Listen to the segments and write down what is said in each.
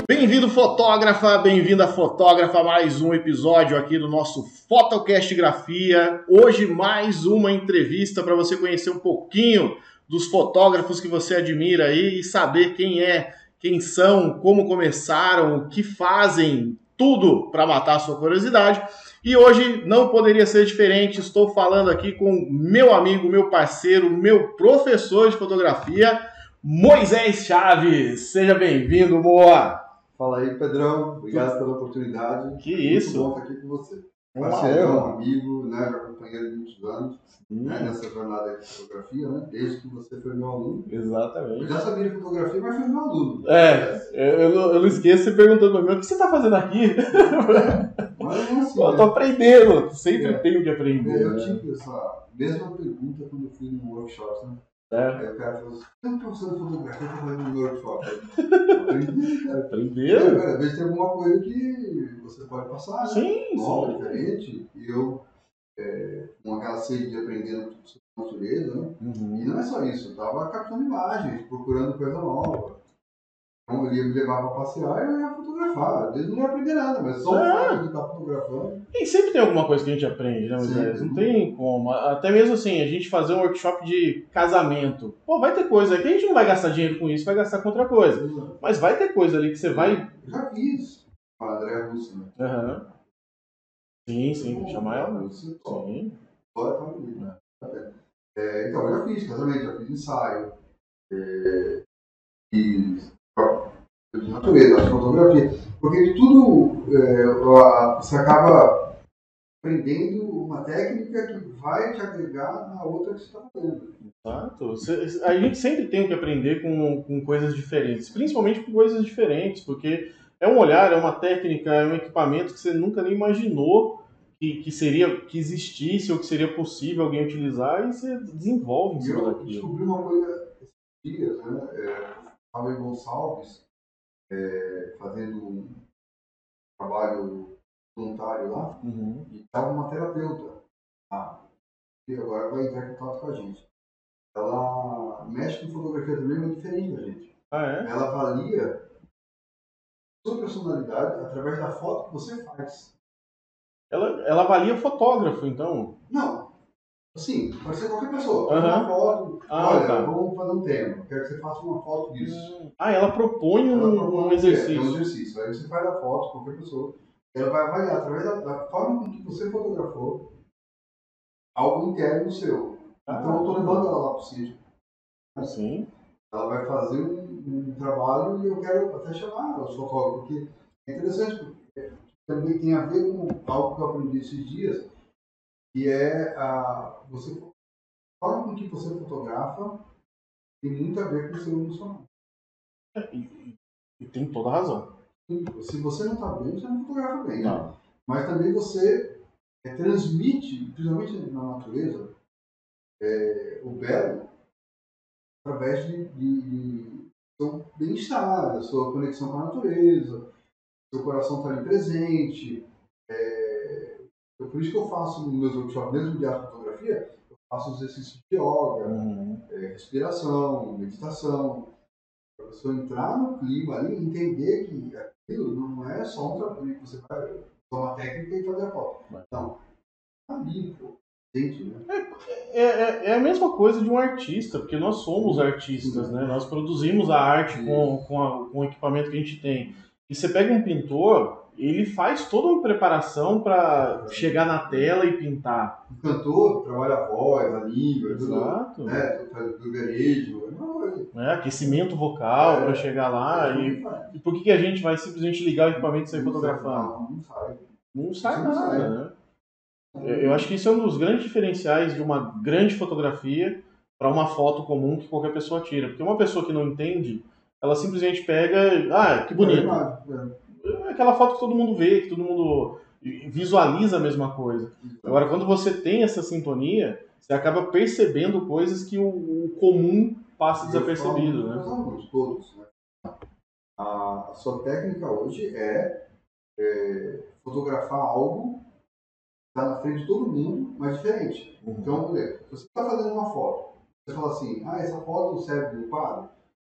Bem-vindo, fotógrafa, bem-vinda, fotógrafa, mais um episódio aqui do nosso Photocast Grafia. Hoje mais uma entrevista para você conhecer um pouquinho dos fotógrafos que você admira aí e saber quem são, como começaram, o que fazem, tudo para matar a sua curiosidade. E hoje não poderia ser diferente, estou falando aqui com meu amigo, meu parceiro, meu professor de fotografia, Moisés Chaves. Seja bem-vindo, Moa! Fala aí, Pedrão. Obrigado pela oportunidade. Que isso. Muito bom estar aqui com você. Uma Parceirão, honra. amigo, né? Já companheiro de muitos anos, né? Nessa jornada de fotografia, né? Desde que você foi meu aluno. Exatamente. Eu já sabia de fotografia, mas foi meu aluno. Eu não esqueço você perguntando para mim, o que você está fazendo aqui? Mas não assim, Eu estou aprendendo, sempre tenho que aprender. Eu tive essa mesma pergunta quando eu fui num workshop, né? Aí o cara falou assim, tem um professor de fotografia que está fazendo um workshop. Aprendi, cara. Aprendeu? Às vezes tem alguma coisa que você pode passar, né? Sim, nova, sim. diferente. E eu, com aquela sede de aprender sobre a natureza, né? Uhum. E não é só isso, eu estava captando imagens, procurando coisa nova. Então ele ia me levar para passear e eu ia fotografar. Às vezes não ia aprender nada, mas só o fato de estar fotografando. E sempre tem alguma coisa que a gente aprende, né, Moisés? Não tem como. Até mesmo assim, a gente fazer um workshop de casamento. Pô, vai ter coisa que a gente não vai gastar dinheiro com isso, vai gastar com outra coisa. Mas vai ter coisa ali que você vai... Eu já fiz com a Andréa Russo, né? Uhum. Sim, chamar ela. Sim. Agora tá bonito. Então, eu já fiz casamento, já fiz ensaio, fiz de natureza, de fotografia. Porque de tudo você acaba aprendendo uma técnica que vai te agregar na outra que você está fazendo. Exato. A gente sempre tem que aprender com coisas diferentes, principalmente com coisas diferentes, porque é um olhar, é uma técnica, é um equipamento que você nunca nem imaginou que existisse ou que seria possível alguém utilizar e você desenvolve em cima Eu daquilo. descobri uma coisa esses dias, né? Estava em Gonçalves, fazendo um trabalho voluntário lá, e estava uma terapeuta que agora vai entrar em contato com a gente. Ela mexe com fotografia também, mas diferente da gente. Ah, é? Ela avalia sua personalidade através da foto que você faz. Ela avalia fotógrafo, então? Não, assim, pode ser qualquer pessoa. Faz uma foto, vamos fazer um tema, quero que você faça uma foto disso. Ela propõe um exercício. É um exercício. Aí você faz a foto, qualquer pessoa, ela vai avaliar através da forma com que você fotografou algo interno seu. Então eu estou levando ela lá para o sítio. Sim. Ela vai fazer um trabalho e eu quero até chamar os fotógrafos, porque é interessante, porque também tem a ver com algo que eu aprendi esses dias, que é a forma com que você fotografa tem muito a ver com o seu emocional. E tem toda a razão. Se você não está bem, você não fotografa bem. Não. Né? Mas também você transmite, principalmente na natureza, o belo através de seu bem-estar, da sua conexão com a natureza, seu coração está ali presente. Por isso que eu faço nos meus workshops, mesmo de arte e fotografia, eu faço exercícios de yoga, respiração, meditação, para a pessoa entrar no clima ali e entender que aquilo não é só um trabalho que você vai usar uma técnica e fazer a foto. Não, tá ali, pô. Gente, né? É a mesma coisa de um artista, porque nós somos artistas, né? Nós produzimos a arte com o equipamento que a gente tem. E você pega um pintor, ele faz toda uma preparação para chegar na tela e pintar. O cantor trabalha a voz, a língua, exato. Tudo, né? Faz o garejo, aquecimento vocal para chegar lá. E por que a gente vai simplesmente ligar o equipamento e sair fotografando? Não sai nada, né? Eu acho que isso é um dos grandes diferenciais de uma grande fotografia para uma foto comum que qualquer pessoa tira. Porque uma pessoa que não entende, ela simplesmente pega, que bonito. É aquela foto que todo mundo vê, que todo mundo visualiza a mesma coisa. Agora, quando você tem essa sintonia, você acaba percebendo coisas que o comum passa desapercebido, né? Todos, né? A sua técnica hoje é fotografar algo está na frente de todo mundo, mas diferente. Então, por exemplo, se você está fazendo uma foto, você fala assim, essa foto serve no quadro?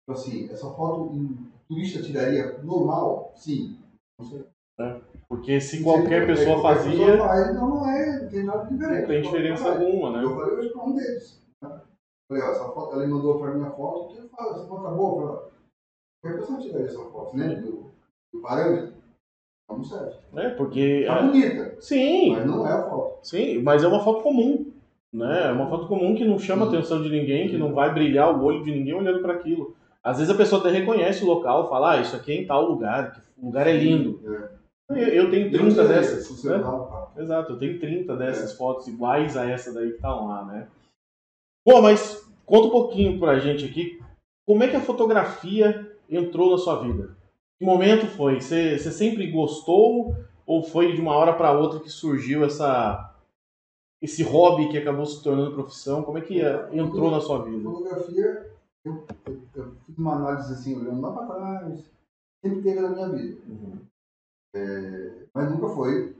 assim, essa foto turista tiraria normal? Sim. Não sei. Porque se qualquer pessoa fazia, faz, então não tem nada diferente. Não tem diferença alguma, né? Eu falei hoje para um deles. Né? Falei, ó, essa foto, ela mandou para mim a foto, o que eu falo? Essa foto tá boa? Eu falei, qualquer pessoa tiraria essa foto, né? Do parâmetro. Não serve. Porque... Tá bonita. Sim. Mas não é a foto. Sim, mas é uma foto comum. Né? É uma foto comum que não chama a atenção de ninguém, que não vai brilhar o olho de ninguém olhando para aquilo. Às vezes a pessoa até reconhece o local, fala, isso aqui é em tal lugar, que o lugar é lindo. Eu tenho 30 dessas. Né? Exato, eu tenho 30 dessas fotos iguais a essa daí que tá lá, né? Pô, mas conta um pouquinho pra gente aqui, como é que a fotografia entrou na sua vida? Que momento foi? Você sempre gostou ou foi de uma hora para outra que surgiu esse hobby que acabou se tornando profissão? Como é que entrou na sua vida? Fotografia, eu fiz uma análise assim, olhando lá para trás, sempre teve na minha vida. Mas nunca foi,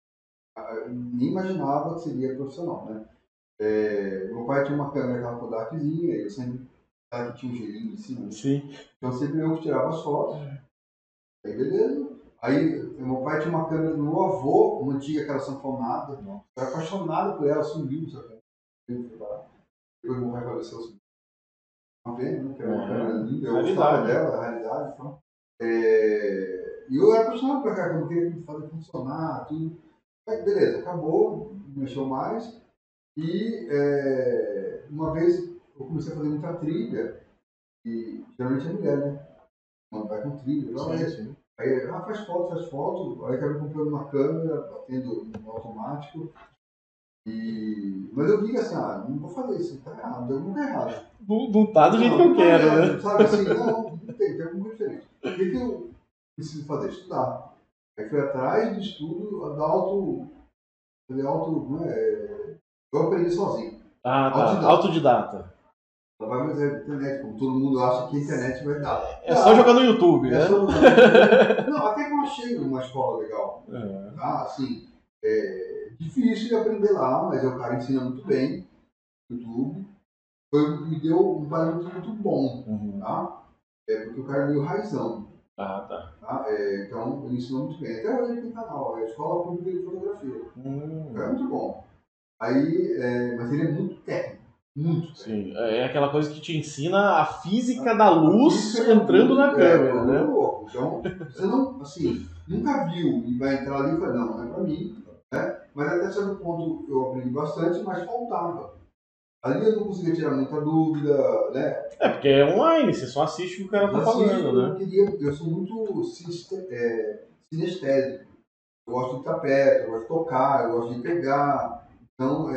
nem imaginava que seria profissional, né? Meu pai tinha uma câmera, aquela Kodakzinha, eu sempre que tinha um gelinho em cima. Sim. Então sempre eu que tirava as fotos. Aí beleza. Aí meu pai tinha uma câmera do meu avô, uma antiga que era sanfonada. Eu era apaixonado por ela, sumiu, sabe? Depois meu pai faleceu, sumiu. Uma pena, né? Que era uma câmera linda, eu gostava dela, a realidade. Então. E eu era apaixonado por aquela câmera, eu queria fazer funcionar, tudo. Aí beleza, acabou, não mexeu mais. E uma vez eu comecei a fazer muita trilha, e geralmente é mulher, né? Mano, vai com trilha, sim. Aí, faz foto. Aí acabei comprando uma câmera, batendo no automático. Mas eu vi assim, não vou fazer isso, tá errado, deu muito errado. Não tá do jeito que eu quero, né? Sabe assim, não tem algo muito diferente. O que eu preciso fazer? Estudar. Aí fui atrás do estudo, eu aprendi sozinho. Tá. Autodidata. Ela vai mais a internet, como todo mundo acha que a internet vai dar. É só jogar no YouTube, né? Só jogar no YouTube. Não, até que eu achei uma escola legal. Tá? Assim, é difícil de aprender lá, mas o cara ensina muito bem. YouTube. Me deu um parâmetro muito bom. Tá? Porque o cara é meio raizão. Tá. Então, ele ensinou muito bem. Até hoje ele tem canal, é a Escola Pública de Fotografia. É muito bom. Aí, mas ele é muito técnico. Muito. Sim, é aquela coisa que te ensina a física da luz entrando na câmera, né? Louco. Então, você não, assim, nunca viu e vai entrar ali e fala, não é pra mim, né? Mas até certo ponto eu aprendi bastante, mas faltava. Ali eu não conseguia tirar muita dúvida, né? Porque é online, você só assiste o que o cara tá falando, né? Eu sou muito sinestésico. Eu gosto de estar perto, eu gosto de tocar, eu gosto de pegar. Então,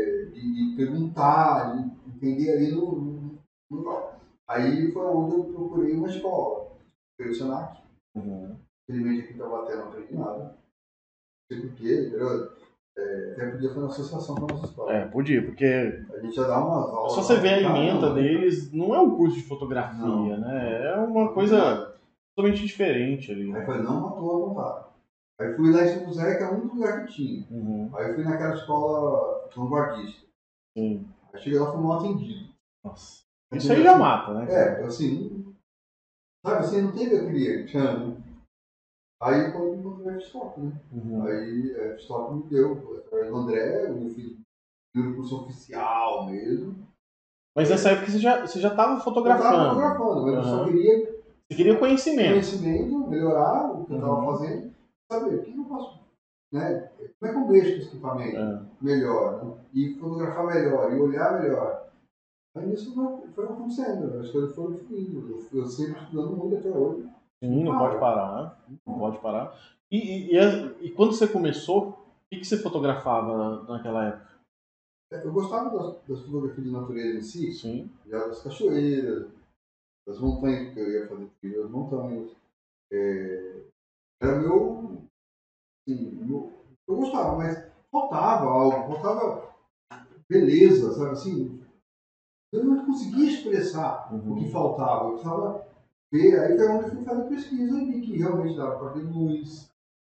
de perguntar, de entender ali no local. Aí foi onde eu procurei uma escola. Foi o Senac. Infelizmente aqui em Taubaté não aprendi nada. Não sei porquê, entendeu? Até podia fazer uma associação com a nossa escola. Podia, porque a gente já dá umas aulas. Só você vê a ementa deles, não é um curso de fotografia, né? É uma coisa totalmente diferente ali. Aí foi, não matou a vontade. Aí fui lá em São José, que é o único lugar que tinha. Aí fui naquela escola vanguardista. Aí cheguei lá e fui mal atendido. Nossa. Isso aí já mata, né? Assim, sabe assim, não teve aquele chão. Aí quando eu encontrei a F-Stop, né? Aí a F-Stop me deu, através do André, eu fiz o curso oficial mesmo. Mas nessa época você já estava fotografando. Eu estava fotografando, mas eu só queria... Você queria conhecimento. Conhecimento, melhorar o que eu estava fazendo, saber o que eu posso, né? Como é que eu mexo com esse equipamento melhor, né? E fotografar melhor, e olhar melhor. Aí isso foi acontecendo, as coisas foram fluindo. Eu sempre estudando muito até hoje. Sim, não pode parar. Não pode parar. E quando você começou, o que você fotografava naquela época? Eu gostava das fotografias de natureza em si. Sim. Já das cachoeiras, das montanhas, porque eu ia fazer trilha das montanhas. Era meu, assim, eu gostava, mas faltava algo, faltava beleza, sabe assim? Eu não conseguia expressar o que faltava, eu precisava ver, aí foi onde eu fui fazer pesquisa e vi que realmente dava para ver luz,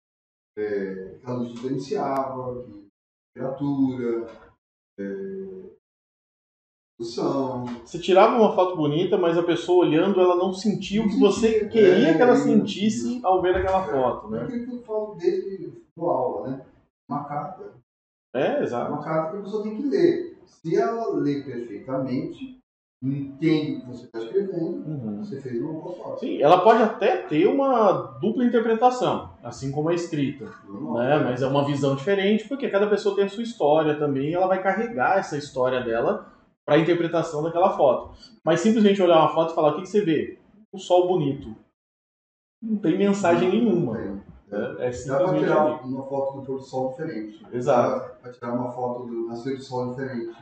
que a luz diferenciava, que temperatura, Você tirava uma foto bonita, mas a pessoa olhando, ela não sentia o que você queria que ela sentisse ao ver aquela foto, né? É aquilo que eu falo desde a aula, né? Uma carta. Exato. Uma carta que a pessoa tem que ler. Se ela lê perfeitamente, entende o que você está escrevendo, você fez uma boa foto. Sim, ela pode até ter uma dupla interpretação, assim como a escrita, né? Mas é uma visão diferente, porque cada pessoa tem a sua história também, e ela vai carregar essa história dela para a interpretação daquela foto. Mas simplesmente olhar uma foto e falar, o que você vê? Um sol bonito. Não tem mensagem nenhuma. É simplesmente dá para tirar uma foto do pôr do sol diferente. Exato. Dá para tirar uma foto do nascer do sol diferente.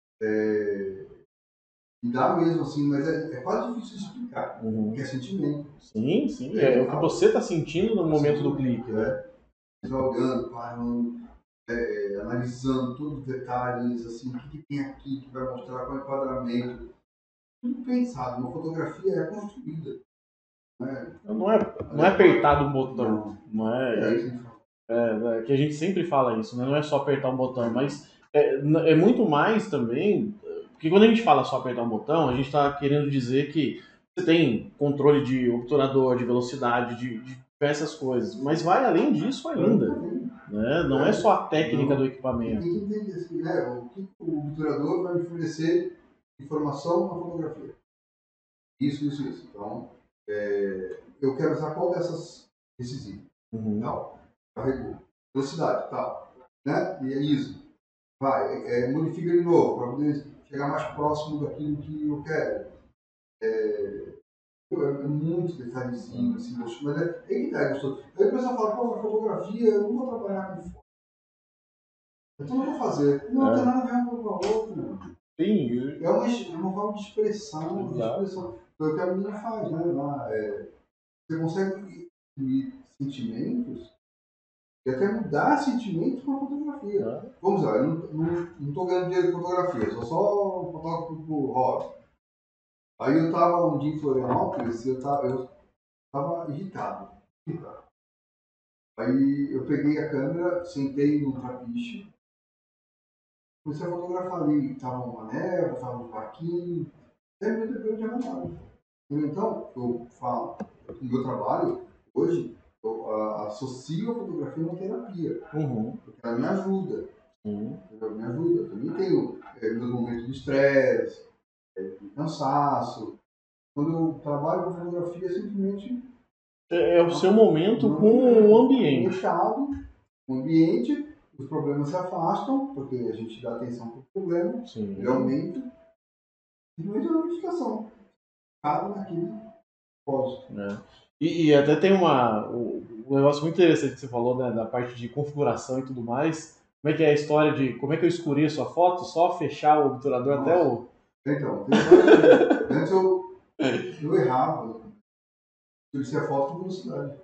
E dá mesmo, assim, mas é quase difícil de explicar. Porque é sentimento. Sim, sim. É o que você está sentindo no momento do clique, né? Você vai olhando, parando, analisando todos os detalhes, assim, o que tem aqui que vai mostrar qual é o enquadramento. Tudo pensado. Uma fotografia é construída. Não é apertado um botão. Não é que a gente sempre fala isso, né? Não é só apertar um botão, mas é muito mais também. Porque quando a gente fala só apertar um botão, a gente está querendo dizer que você tem controle de obturador, de velocidade, de diversas coisas. Mas vai além disso ainda. Né? Não é só a técnica do equipamento. Tem que entender assim, né? O que o obturador vai me fornecer informação na fotografia. Isso. Então, eu quero usar qual desses itens. Tal. Carregou. Velocidade, tal. Né? E é isso. Vai, modifica de novo, para poder chegar mais próximo daquilo que eu quero. É muito detalhezinho, assim, gostoso. Mas é que tá, gostoso. Aí o pessoal fala, pô, fotografia, eu não vou trabalhar com foto. Então eu vou fazer. Não tem nada a ver uma com a outra. Sim. É uma forma de expressão, Foi o que a menina faz, né? Lá, você consegue imprimir sentimentos e até mudar sentimentos com a fotografia. Vamos lá, eu não estou ganhando dinheiro com fotografia, sou só um fotógrafo por hobby. Aí eu estava um dia em Florianópolis e eu tava irritado. Aí eu peguei a câmera, sentei no trapiche, comecei a fotografar ali. Tava uma névoa, tava um parquinho, 10 minutos depois eu tinha montado. Então, eu falo, o meu trabalho, hoje, eu associo a fotografia a uma terapia. Porque ela me ajuda. Ela me ajuda. Eu também tenho meus momentos de estresse, de cansaço. Quando eu trabalho com fotografia, simplesmente... É o seu momento com o ambiente. Fechado, o ambiente, os problemas se afastam, porque a gente dá atenção para o problema, ele aumenta, e não entra na notificação. Cada naquele propósito. E até tem um negócio muito interessante que você falou, né, da parte de configuração e tudo mais. Como é que é a história de como é que eu escureço a foto? Só fechar o obturador até o... Então, antes eu errava. Eu disse a foto com velocidade.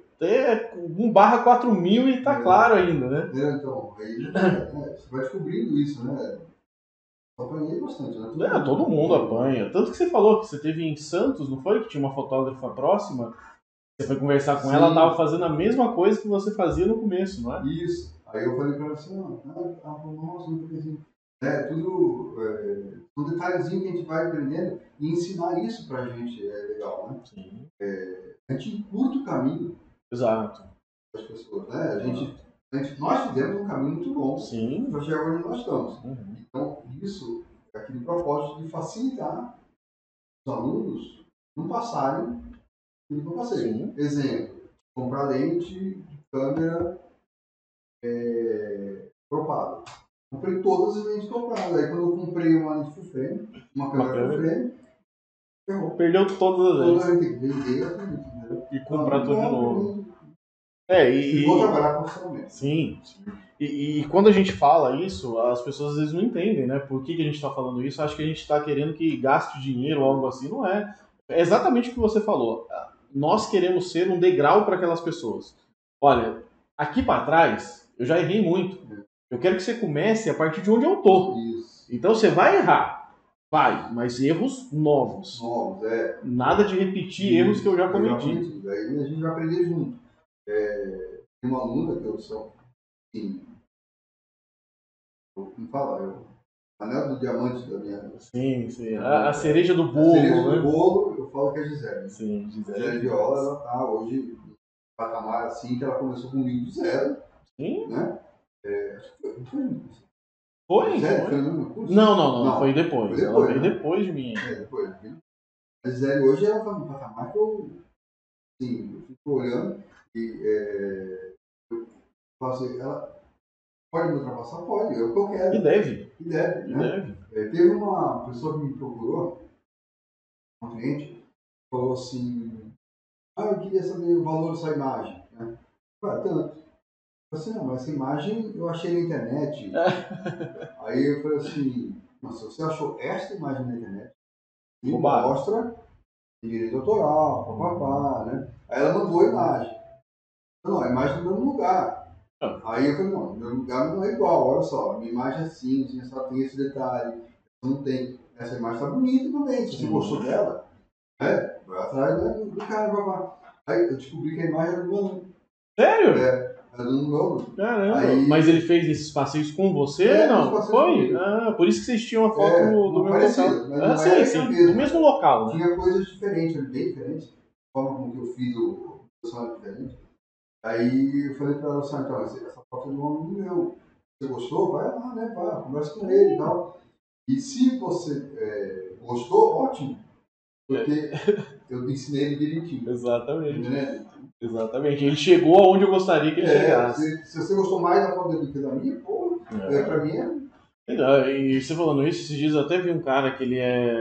1/4000 e tá claro ainda, né? Então, aí você vai descobrindo isso, né? Eu apanhei bastante, né? Todo mundo apanha. Tanto que você falou que você teve em Santos, não foi? Que tinha uma fotógrafa próxima. Você foi conversar com ela, ela tava fazendo a mesma coisa que você fazia no começo, não é? Isso. Aí eu falei pra ela assim, nossa, não assim. Tudo um detalhezinho que a gente vai aprendendo e ensinar isso pra gente é legal, né? Sim. A gente encurta o caminho. Exato. Das pessoas, né? Nós fizemos um caminho muito longo para chegar onde nós estamos. Então, isso é aquele propósito de facilitar os alunos não passarem tudo que eu passei. Exemplo, comprar lente de câmera cropada. Comprei todas as lentes cropadas. Aí quando eu comprei uma lente full frame, uma câmera full frame, ferrou. Perdeu todas as lentes. Tem que vender a lente. E comprar tudo de novo. E vou trabalhar profissionalmente. Sim. E quando a gente fala isso, as pessoas às vezes não entendem, né? Por que a gente está falando isso? Acho que a gente está querendo que gaste dinheiro ou algo assim. Não é. É exatamente o que você falou. Nós queremos ser um degrau para aquelas pessoas. Olha, aqui para trás, eu já errei muito. Eu quero que você comece a partir de onde eu tô. Isso. Então você vai errar. Vai, mas erros novos. Nada de repetir erros que eu já cometi. Daí a gente vai aprender junto. Tem uma aluna que eu sou, assim, como fala, anel do diamante da minha... Sim, sim. A cereja do bolo, a cereja né? do bolo, eu falo que é a Gisele. Sim, Gisele Viola, ela tá hoje no patamar assim, que ela começou comigo do zero. Sim. Né? Acho que Foi? Gisele foi no meu curso? Não, foi depois. Ela veio né? depois de mim. Depois. A Gisele hoje ela tá no patamar que eu, assim, eu fico olhando e eu falo assim, ela pode me ultrapassar? Pode, é o que eu quero. E deve. Né? Teve uma pessoa que me procurou, um cliente, falou assim, eu queria saber o valor dessa imagem. Né? Tanto. Eu falei assim, não, mas essa imagem eu achei na internet. Aí eu falei assim, se você achou esta imagem na internet, me mostra direito autoral, papapá, né? Aí ela mandou a imagem. Não, a imagem do mesmo lugar. Aí eu falei, não, meu lugar não é igual, olha só, a minha imagem é assim, só tem esse detalhe, não tem. Essa imagem tá bonita também, se você gostou dela, né? Vai atrás do cara, papá. Aí eu descobri que a imagem era do meu aluno. Sério? Era do meu aluno. Caramba, aí, mas ele fez esses passeios com você? Não? Foi? Por isso que vocês tinham a foto do mesmo local. Sim, do mesmo local, né? Tinha coisas diferentes, bem diferentes, a forma como que eu fiz o personagem diferente. Aí eu falei para ela assim, então, essa foto é do aluno meu. Você gostou? Vai lá, né? Vai, conversa com ele e tal. E se você gostou, ótimo. Porque eu ensinei ele direitinho. Exatamente. Exatamente. Ele chegou aonde eu gostaria que ele chegasse. Se você gostou mais da foto dele do que da minha, pô, pra mim é... E você falando isso, esses dias eu até vi um cara que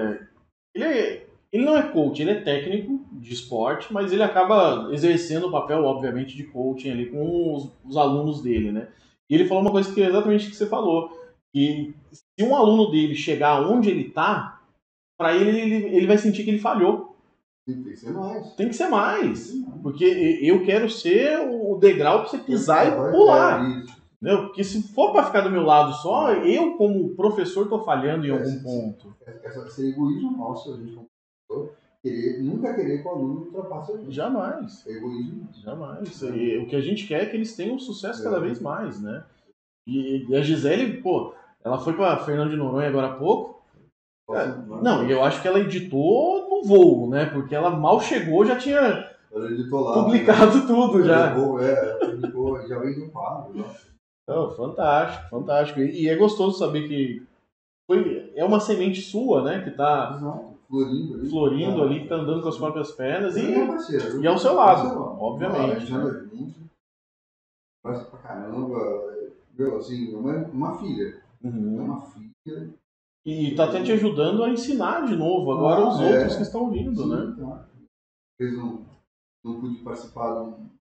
ele não é coach, ele é técnico de esporte, mas ele acaba exercendo o papel, obviamente, de coaching ali com os alunos dele, né? E ele falou uma coisa que é exatamente o que você falou, que se um aluno dele chegar onde ele está, para ele vai sentir que ele falhou. Tem que ser mais. Tem que ser mais. Porque eu quero ser o degrau para você pisar e pular. Entendeu? Porque se for para ficar do meu lado só, eu como professor estou falhando em algum ponto. Esse egoísmo nosso, a gente como professor, nunca querer que o aluno ultrapasse a gente. Jamais. Egoísmo. Jamais. E o que a gente quer é que eles tenham sucesso cada vez mais, né? E a Gisele, pô, ela foi para Fernando de Noronha agora há pouco. Não, e eu acho que ela editou no voo, né? Porque ela mal chegou, já tinha publicado tudo já. Publicou, já veio do quadro. Então, fantástico, fantástico. E é gostoso saber que é uma semente sua, né? Que tá florindo ali, que tá andando com as próprias pernas e ao seu lado, obviamente. Gosta pra caramba. Meu, assim, uma filha. É uma filha. E tá até te ajudando a ensinar de novo agora os outros que estão vindo, né? Tá. Não pude participar de um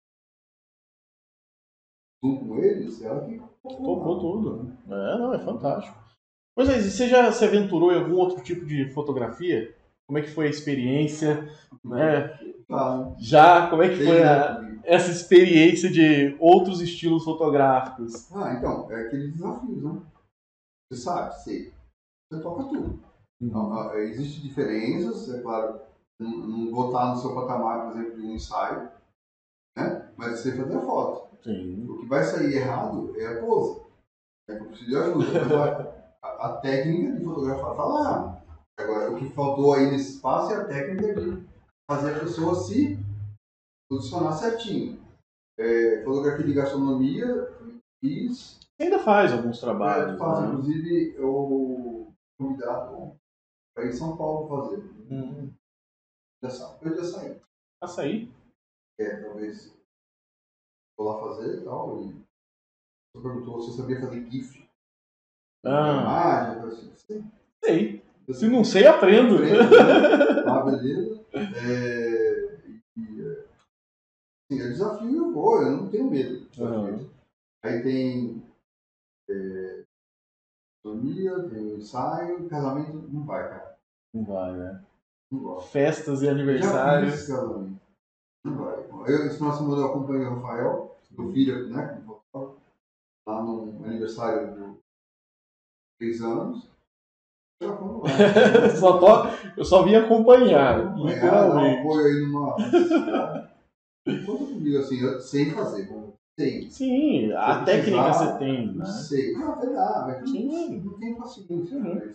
com eles, ela que tocou tudo. Não, é fantástico. Mas aí, você já se aventurou em algum outro tipo de fotografia? Como é que foi a experiência? Né? Já, como é que foi essa experiência de outros estilos fotográficos? Então, é aqueles desafios, né? Você sabe, você toca tudo. Existem diferenças, é claro, não vou estar no seu patamar, por exemplo, de um ensaio, né? Mas você fazer a foto. Sim. O que vai sair errado é a pose. É que eu preciso de ajuda. Mas a técnica de fotografar está lá. Agora, o que faltou aí nesse espaço é a técnica de fazer a pessoa se posicionar certinho. Fotografia de gastronomia, fiz. Ainda faz alguns trabalhos. Faço, né? Inclusive, eu convidado para ir em São Paulo fazer. Eu já saí. Açaí? Talvez vou lá fazer e tal. E você perguntou se eu sabia fazer GIF. Imagem, assim. Sei. Se não sei, aprendo. Né? Beleza. Assim, é desafio e eu vou, eu não tenho medo. Aí tem dormia, tem ensaio, casamento não vai, cara. Não vai, né? Não vai. Festas e aniversários. Já fiz casamento. Não vai. Esse nosso modelo eu acompanhei o Rafael, meu filho, né? Lá no aniversário de 3 anos. Eu só vim acompanhar, literalmente. Apoio aí numa. Conta comigo assim, sem fazer. sei. Sim, a técnica você tem, né? Não sei. Não, até dá, mas Sim. não tem paciência. Uhum. Né?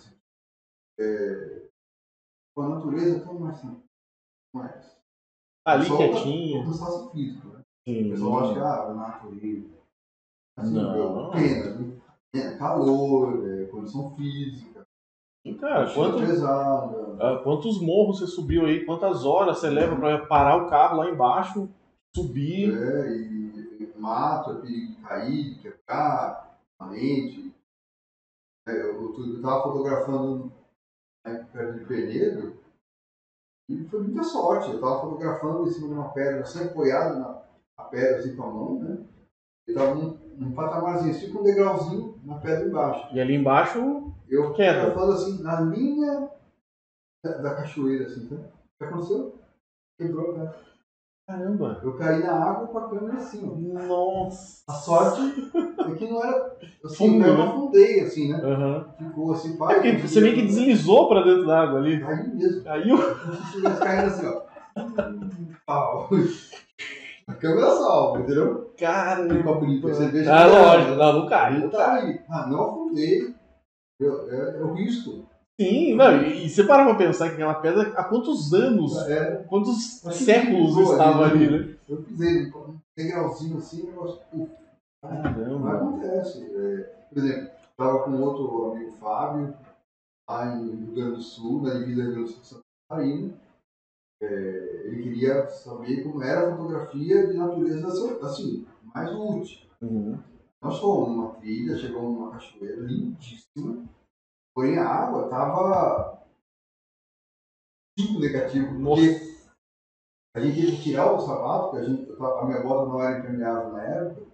Com a natureza é tão mais. Ali Só quietinho. o cansaço físico, né? O Sim. pessoal acha que a natureza. Assim, Não. Pena, viu? Calor, condição física, E, cara, mochila pesada. quantos morros você subiu aí? Quantas horas você leva para parar o carro lá embaixo, subir? E mato, é perigo de cair, de quebrar, a lente. Eu estava fotografando perto de Penedo e foi muita sorte. Eu estava fotografando em cima de uma pedra, assim, apoiado na pedra, assim, com a mão, né? Eu estava num patamarzinho, tipo um degrauzinho na pedra embaixo. E ali embaixo, Eu queda. fotografando, assim, na linha da cachoeira, assim, tá? O que aconteceu? Quebrou a pedra. Caramba. Eu caí na água com a câmera assim, ó. Nossa. A sorte é que não era. Assim, Fundo, eu né? afundei, assim, né? Uhum. Ficou assim, É pai. porque você meio que deslizou pra dentro da água ali. Caiu mesmo. Caiu. Como se estivesse caindo assim, ó. Pau. A câmera salva, entendeu? Caramba. Tem copo de cerveja. Ah, lógico. Não cai. Ele Não tá cai. ali. Ah, não afundei. É o risco. Sim, não, e você para pra pensar que aquela pedra há quantos anos, quantos séculos estava ali, né? Eu pisei um degrauzinho assim, negócio. Caramba. Não acontece. Por exemplo, estava com outro amigo Fábio, lá em Rio Grande do Sul, na divisa Rio Grande do Sul com Santa Catarina. Ele queria saber como era a fotografia de natureza assim, mais útil. Uhum. Nós fomos numa trilha, chegamos numa cachoeira lindíssima, porém a água estava 5 negativo, porque a gente teve que tirar o sapato, porque a minha bota não era impermeável na época,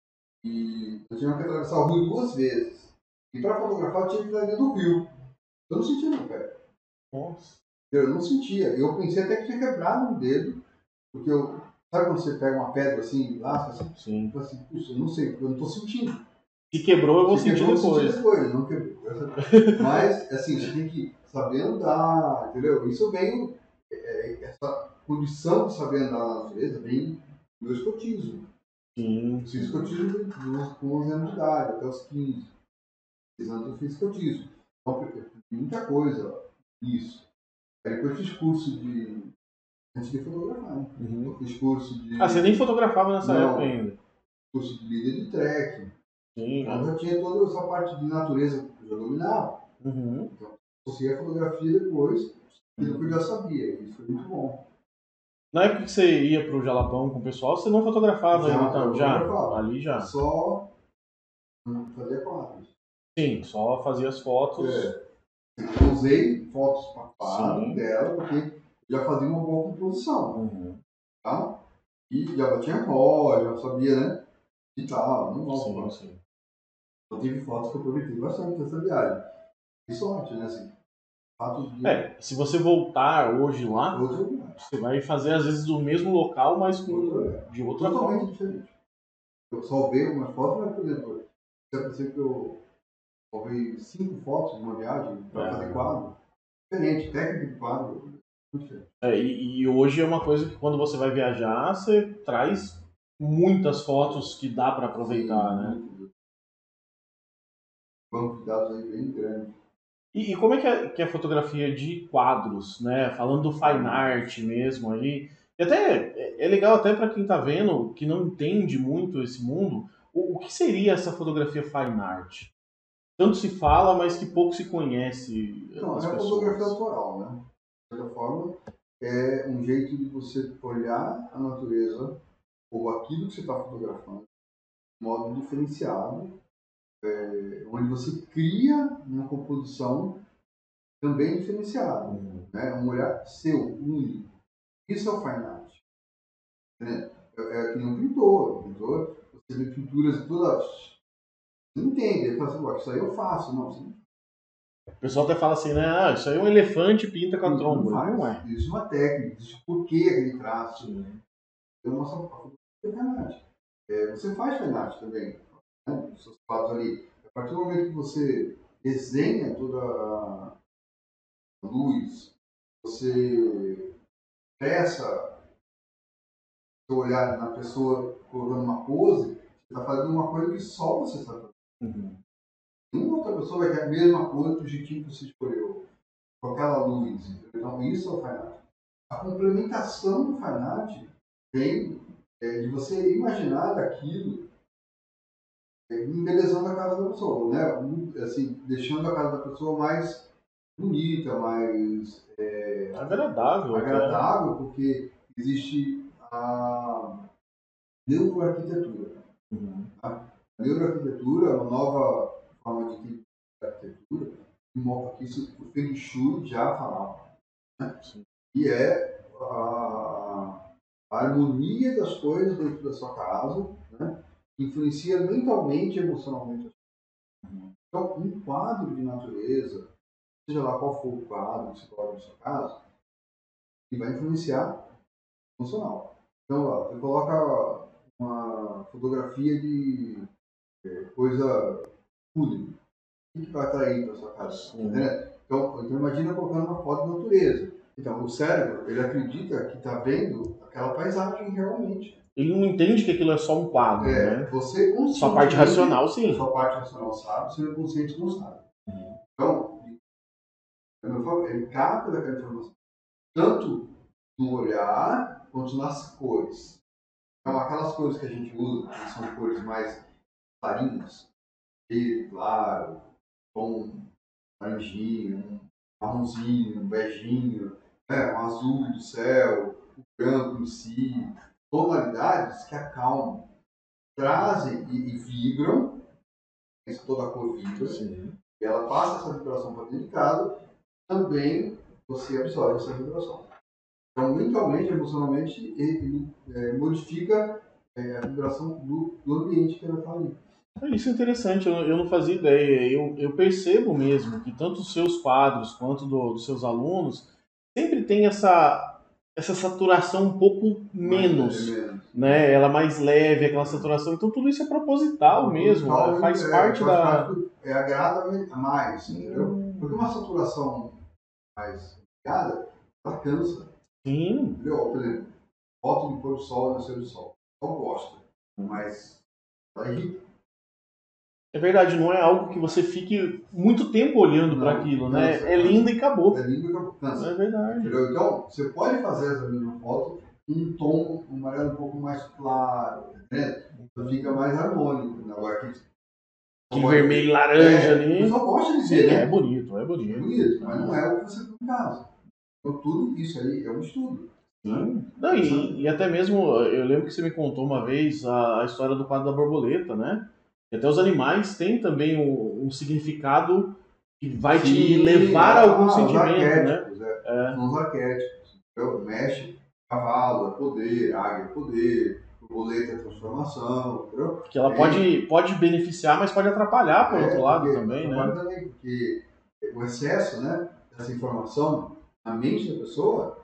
e eu tinha que atravessar o rio 2 vezes. E para fotografar eu tinha que ir dentro do rio. Eu não sentia no pé. Nossa. Eu não sentia. Eu pensei até que tinha quebrado um dedo, porque sabe quando você pega uma pedra assim, lasca assim? Sim. Eu assim, puxa, eu não sei, eu não estou sentindo. Se quebrou, eu vou sentir depois. Eu senti depois, não quebrou. Mas, assim, você tem que saber andar, entendeu? Isso vem, essa condição de saber andar na natureza vem do meu escotismo. Sim. Eu fiz escotismo com 11 anos de idade, até os 15. 16 anos eu fiz escotismo. Então, muita coisa nisso. Aí depois fiz curso antes de fotografar, né? Uhum. Eu fiz curso de. Ah, você nem fotografava nessa época ainda? Curso de líder de trekking. Sim. Então já tinha toda essa parte de natureza que eu já dominava. Uhum. Então, associei a fotografia depois, aquilo que eu já sabia, e isso foi muito bom. Na época que você ia pro Jalapão com o pessoal, você não fotografava ainda, então? Fotografava. Ali já. Só não fazia quadros. Sim, só fazia as fotos. Eu usei fotos para quadro dela, porque já fazia uma boa composição. Uhum. Tá? E já tinha RAW, já sabia, né? E tal, não. Sim. Eu tive fotos que eu aproveitei bastante dessa viagem. Que sorte, né? Assim, se você voltar hoje lá, você vai fazer às vezes do mesmo local, mas de outra totalmente forma. diferente. Eu salvei algumas fotos, mas, por exemplo, já pensei que eu salvei 5 fotos de uma viagem para fazer quadro. Diferente, técnica de quadro, muito diferente. E hoje é uma coisa que quando você vai viajar, você traz muitas fotos que dá para aproveitar, né? Banco de dados aí bem grande. E como é que é a fotografia de quadros, né? Falando do fine art mesmo ali. E até é legal até para quem está vendo, que não entende muito esse mundo, o que seria essa fotografia fine art? Tanto se fala, mas que pouco se conhece Então, as é a pessoas. fotografia autoral, né? De certa forma, é um jeito de você olhar a natureza ou aquilo que você está fotografando de modo diferenciado, onde você cria uma composição também diferenciada, né? Um olhar seu, único. Isso é o fine art. Né? É que nem um pintor. Você vê pinturas todas. Você não entende, ele fala assim, isso aí eu faço. Não, você não. O pessoal até fala assim, né? Ah, isso aí é um elefante pinta com a tromba. Não é. Isso é uma técnica, isso por que aquele traço. Eu mostro a fotografia fine art. Você faz fine art também, né? Os seus quadros ali. A partir do momento que você desenha toda a luz, você peça você olhar na pessoa colocando uma pose, você está fazendo uma coisa que só você sabe fazer. Uhum. Nenhuma outra pessoa vai ter a mesma pose do jeitinho que você escolheu, com aquela luz. Então, isso é o fine art. A complementação do fine art vem de você imaginar daquilo embelezando a casa da pessoa, né? Assim, deixando a casa da pessoa mais bonita, mais Agradável até. agradável, porque existe a neuroarquitetura. Uhum. Tá? A neuroarquitetura é uma nova forma de entender a arquitetura que mostra que isso o Feng Shui já falava, né? E é a harmonia das coisas dentro da sua casa, né? Que influencia mentalmente e emocionalmente. Então, um quadro de natureza, seja lá qual for o quadro que você coloca na sua casa, ele vai influenciar o emocional. Então, lá, você coloca uma fotografia de coisa fúnebre. O que vai atrair para sua casa? Né? Então, imagina colocando uma foto da natureza. Então, o cérebro, ele acredita que está vendo aquela paisagem realmente. Ele não entende que aquilo é só um quadro, né? Você conscientemente... Sua parte racional, sim. Sua parte racional sabe, seu inconsciente não sabe. Então, ele capta daquela informação. Tanto no olhar, quanto nas cores. Então, aquelas cores que a gente usa, que são cores mais clarinhas, verde, claro, tom laranjinho, um marronzinho, um beijinho, né, um azul do céu, o branco em si, tonalidades que acalmam, trazem e vibram, toda a cor vibra, Sim. e ela passa essa vibração para dentro de casa, também você absorve essa vibração. Então, mentalmente, emocionalmente, ele modifica a vibração do ambiente que ela está ali. Isso é interessante, eu não fazia ideia. Eu percebo mesmo que tanto os seus quadros quanto dos seus alunos sempre tem essa saturação um pouco menos, né? Ela mais leve, aquela saturação. Então tudo isso é proposital mesmo, faz parte da... agrada mais, entendeu? Porque uma saturação mais ligada, ela cansa. Sim. Entendeu? Por exemplo, foto de pôr do sol e nascer do sol. Não gosta, mas ela irrita. É verdade, não é algo que você fique muito tempo olhando para aquilo, né? É lindo e acabou. É lindo e acabou. Cansa. É verdade. Entendeu? Então, você pode fazer essa mesma foto em um tom amarelo um pouco mais claro, né? Então fica mais harmônico. Agora, que vermelho e laranja ali. O pessoal gosta de ver, sim, né? É bonito, é bonito. É bonito, mas não é o que você tem em casa. Então, tudo isso aí é um estudo. Sim. Não, e até mesmo, eu lembro que você me contou uma vez a história do quadro da borboleta, né? E até os animais têm também um significado que vai te levar a algum sentimento, né? São os arquétipos. Então, mexe, cavalo é poder, águia é poder, borboleta é transformação, entendeu? Que ela pode beneficiar, mas pode atrapalhar por outro lado também, né? Também, porque o excesso, né, dessa informação na mente da pessoa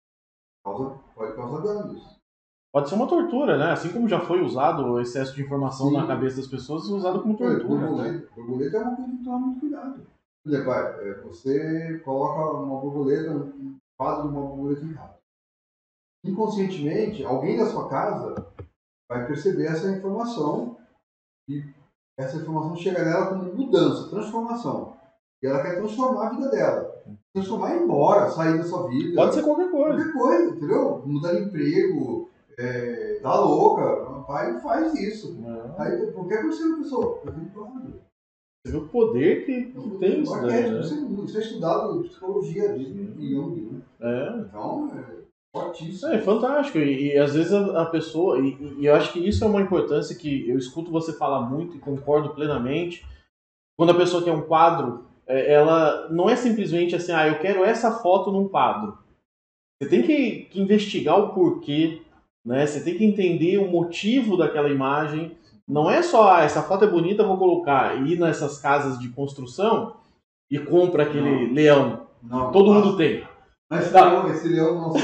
pode causar danos. Pode ser uma tortura, né? Assim como já foi usado o excesso de informação na cabeça das pessoas, usado como tortura. Borboleta é uma coisa que toma muito cuidado. Por exemplo, você coloca uma borboleta, um quadro de uma borboleta em casa. Inconscientemente, alguém da sua casa vai perceber essa informação e essa informação chega nela como mudança, transformação. E ela quer transformar a vida dela. Transformar e ir embora, sair da sua vida. Pode ser qualquer coisa. Qualquer coisa, entendeu? Mudar de emprego, tá louca. O pai faz isso. Aí, por que aconteceu com a pessoa? Você vê o poder que tem isso daí, né? Isso é estudado em psicologia de Jung, né? Então, fortíssimo. É fantástico. E às vezes a pessoa... E eu acho que isso é uma importância que eu escuto você falar muito e concordo plenamente. Quando a pessoa quer um quadro, ela não é simplesmente assim, eu quero essa foto num quadro. Você tem que investigar o porquê, né? Você tem que entender o motivo daquela imagem. Não é só, essa foto é bonita, vou colocar. E ir nessas casas de construção e compra aquele leão que todo mundo tem. Mas esse leão nosso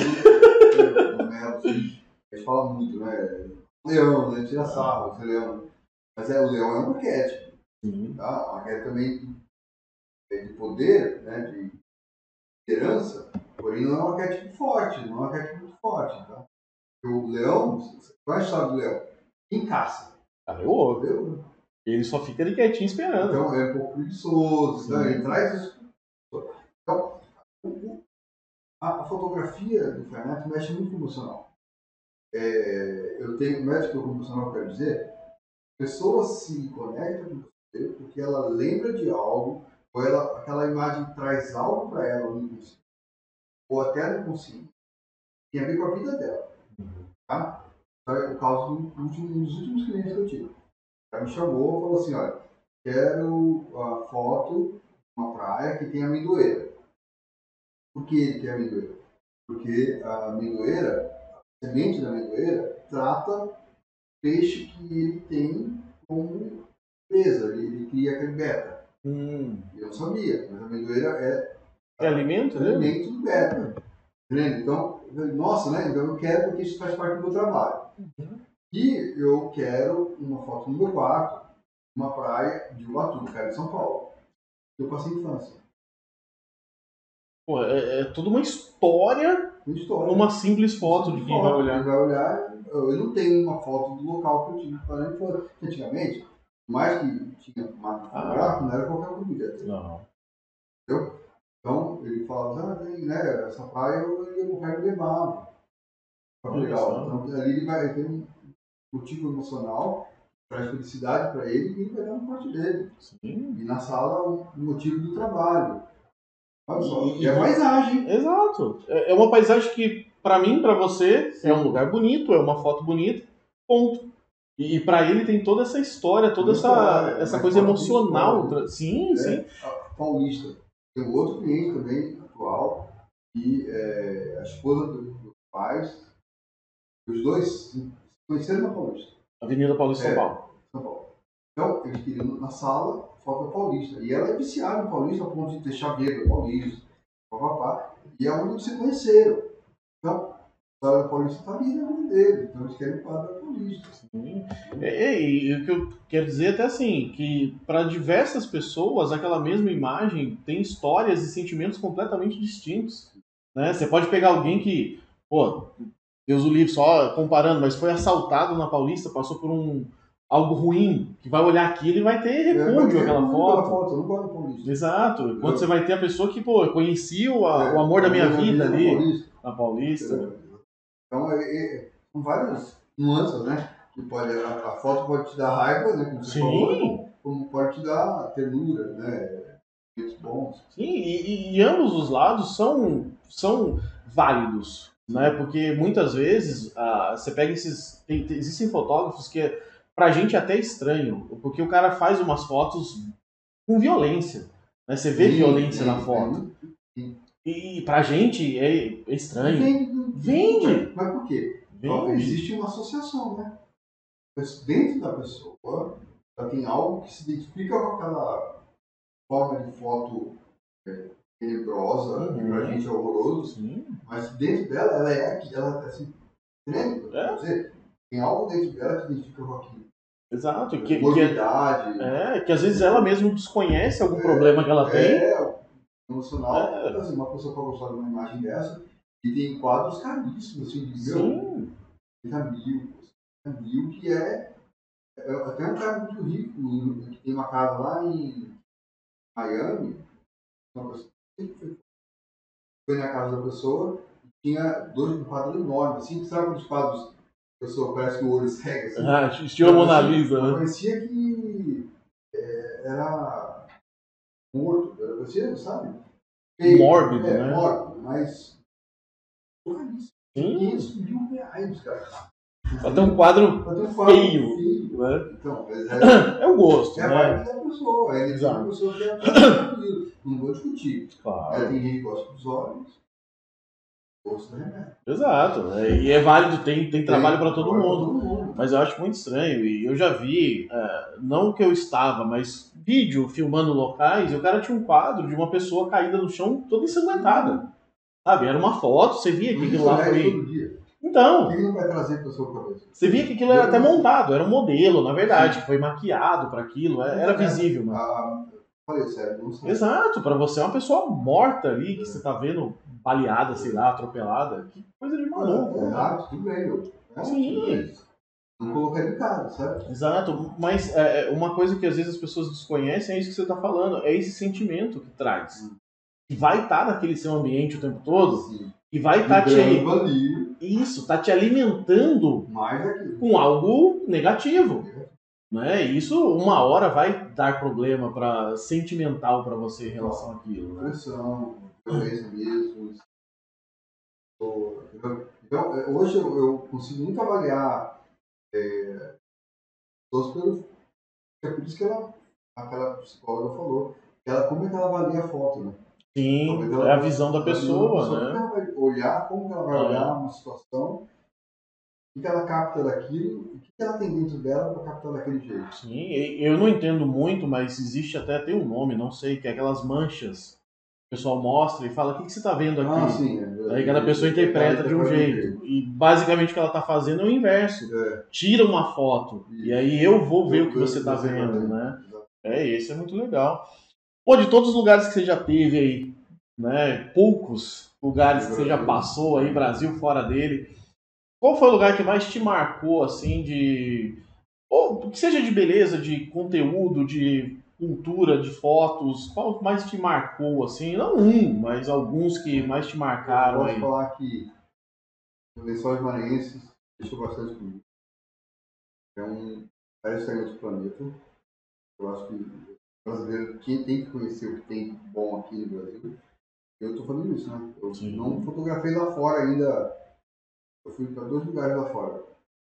a gente fala muito, né? Leão, né? Tira sarro, esse leão. Mas o leão é um arquétipo. Tá? Um arquétipo também de poder, né? De liderança, porém não é um arquétipo forte, não é um arquétipo muito forte. Tá? O leão, qual é a história do leão? Quem caça? Cara, eu ouvo. Eu, Ele só fica ali quietinho esperando. então é um pouco preguiçoso, então ele traz isso. Então, a fotografia do Fernando mexe muito com o emocional. Eu tenho médico emocional, quero dizer, a pessoa se conecta com você porque ela lembra de algo, ou aquela imagem traz algo para ela no inconsciente, ou até no consciente, tem a ver com a vida dela. Tá? Então, é o caso dos últimos clientes que eu tive. Ela me chamou e falou assim, olha, quero a foto de uma praia que tem amendoeira. Por que ele quer amendoeira? Porque a amendoeira, a semente da amendoeira, trata o peixe que ele tem como presa. Ele cria aquele beta. Eu não sabia, mas a amendoeira é alimento, né? Alimento do beta. Entendeu? Então, nossa, né? Então eu quero porque isso faz parte do meu trabalho. E eu quero uma foto no meu quarto, uma praia de Ubatuba, cara, de São Paulo. Eu passei infância. Pô, é tudo uma história numa simples foto de quem vai olhar. Quem vai olhar, eu não tenho uma foto do local que eu tive para foto. Antigamente, mais que tinha máquina fotográfica, não era qualquer um que podia ter. Não. Entendeu? Então, ele falava, tem, né, essa praia eu quero levar. Legal. Então, ali ele tem um motivo emocional, traz felicidade para ele e ele vai dar no quarto dele. Sim. E na sala, o motivo do trabalho. Olha só, e é paisagem. Exato. É uma paisagem que, para mim, para você, sim, é um lugar bonito, é uma foto bonita, ponto. E para ele tem toda essa história, toda essa coisa emocional. Sim, sim. A Paulista. Tem um outro cliente também, atual, que a esposa dos pais, os dois se conheceram na Paulista. Avenida Paulista, São Paulo. São Paulo. Então, eles queriam na sala foto da Paulista. E ela é viciada em Paulista, a ponto de ter chaveiro da Paulista, papapá. E é onde eles se conheceram. Então, a história da Paulista está ali na vida dele. Então, eles querem o quadro da Paulista. Sim. E o que eu quero dizer é até assim, que para diversas pessoas, aquela mesma imagem tem histórias e sentimentos completamente distintos. Né? Você pode pegar alguém que, pô, Deus o livre, só comparando, mas foi assaltado na Paulista, passou por algo ruim, que vai olhar aquilo e vai ter repúdio àquela foto. Eu não gosto da Paulista. Exato. Quando você vai ter a pessoa que, pô, conhecia o amor da minha vida ali, na Paulista. Então, são várias nuances, né? Que a foto pode te dar raiva, né? Como você falou, como pode te dar ternura, né? Muito bons. Sim, e ambos os lados são válidos, né? Porque muitas vezes você pega existem fotógrafos que pra gente é até estranho, porque o cara faz umas fotos com violência, né? Você vê violência na foto. E pra gente é estranho. Vende! Mas por quê? Então, existe uma associação, né? Dentro da pessoa, ela tem algo que se identifica com aquela forma de foto tenebrosa, que pra gente é horroroso, mas dentro dela, ela é assim, tremendo, quer dizer, tem algo dentro dela que se identifica com aquilo. Exato, que às vezes ela mesma desconhece algum problema que ela tem. Emocional, assim, uma pessoa pode gostar de uma imagem dessa e tem quadros caríssimos, assim, de 30 mil, que até um cara muito rico, que tem uma casa lá em Miami, uma pessoa foi na casa da pessoa e tinha um quadro enorme, assim, sabe aqueles quadros que a pessoa parece que o olho cega, assim? Estilo Mona Lisa, né? Parecia que era morto, parecia, sabe? Mórbido, né? Mórbido, mas caríssimo. 500 mil reais, cara. Pra ter um quadro feio. Né? Então, é o gosto, né? É a pessoa. É a pessoa que é não vou discutir. Claro. Tem gente que gosta dos olhos, gosto do remédio. Exato. E é válido, tem trabalho para todo mundo. Mas eu acho muito estranho. E eu já vi, não que eu estava, mas vídeo filmando locais, e o cara tinha um quadro de uma pessoa caída no chão toda ensanguentada. Sabe? Era uma foto, você via que aquilo lá foi. Então. Quem não vai trazer a pessoa para isso? Você via que aquilo era até montado, era um modelo, na verdade, que foi maquiado para aquilo, era visível. Né? falei, sério, não sai. Exato, pra você é uma pessoa morta ali, que você tá vendo baleada, sei lá, atropelada. Que coisa de maluco, né? Exato, tudo bem, Sim. Não colocaria em casa, sabe? Exato, mas uma coisa que às vezes as pessoas desconhecem é isso que você está falando, é esse sentimento que traz. Que vai estar naquele seu ambiente o tempo todo, Sim. e vai estar tá te alimentando com algo negativo. Né? Isso uma hora vai dar problema sentimental para você em relação àquilo. Né? Pressão, violência mesmo. Então, hoje eu consigo muito avaliar todos é por isso que aquela psicóloga falou, como é que ela avalia a foto, né? Sim, é a visão da pessoa, né? Como ela vai olhar, como ela vai olhar uma situação, o que ela capta daquilo, o que ela tem dentro dela para captar daquele jeito. Sim, eu não entendo muito, mas existe tem um nome, não sei, que é aquelas manchas. O pessoal mostra e fala, o que você está vendo aqui? Sim, Aí cada pessoa interpreta de um jeito. E basicamente o que ela está fazendo é o inverso. Tira uma foto, e aí eu vou ver o que você está vendo, né? Esse é muito legal. Pô, de todos os lugares que você já teve aí, né? Poucos lugares que você já passou aí, Brasil fora dele. Qual foi o lugar que mais te marcou, assim, ou que seja de beleza, de conteúdo, de cultura, de fotos, qual mais te marcou, assim? Não mas alguns que mais te marcaram aí. Eu posso falar que o Lençóis Maranhenses deixou bastante comigo. Parece que é outro planeta. Eu acho que o brasileiro tem que conhecer o que tem bom aqui no Brasil. Eu estou fazendo isso, né? Eu não fotografei lá fora ainda. Eu fui para 2 lugares lá fora.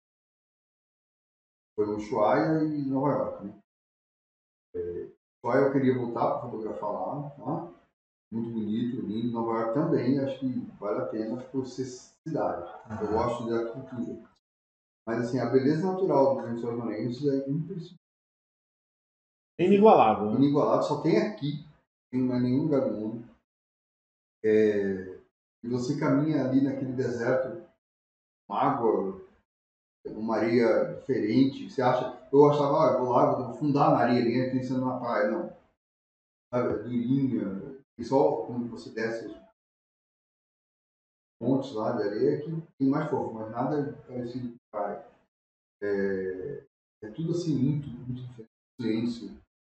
Foi no Ushuaia e Nova York, né? Ushuaia eu queria voltar para fotografar lá, tá? Muito bonito, lindo. Nova York também, acho que vale a pena por ser cidade. Eu gosto da cultura. Mas assim, a beleza natural dos Lençóis Maranhenses é impressionante. Inigualável, né? Inigualável, só tem aqui, não é nenhum lugar do mundo. E você caminha ali naquele deserto, com água, uma areia diferente. Você acha, eu achava, vou lá, vou afundar na areia, ninguém pensando na praia, não. Sabe, é durinha. E só quando você desce os montes lá de areia que tem mais fofo, mas nada parecido com praia. É tudo assim, muito, muito diferente. Silêncio.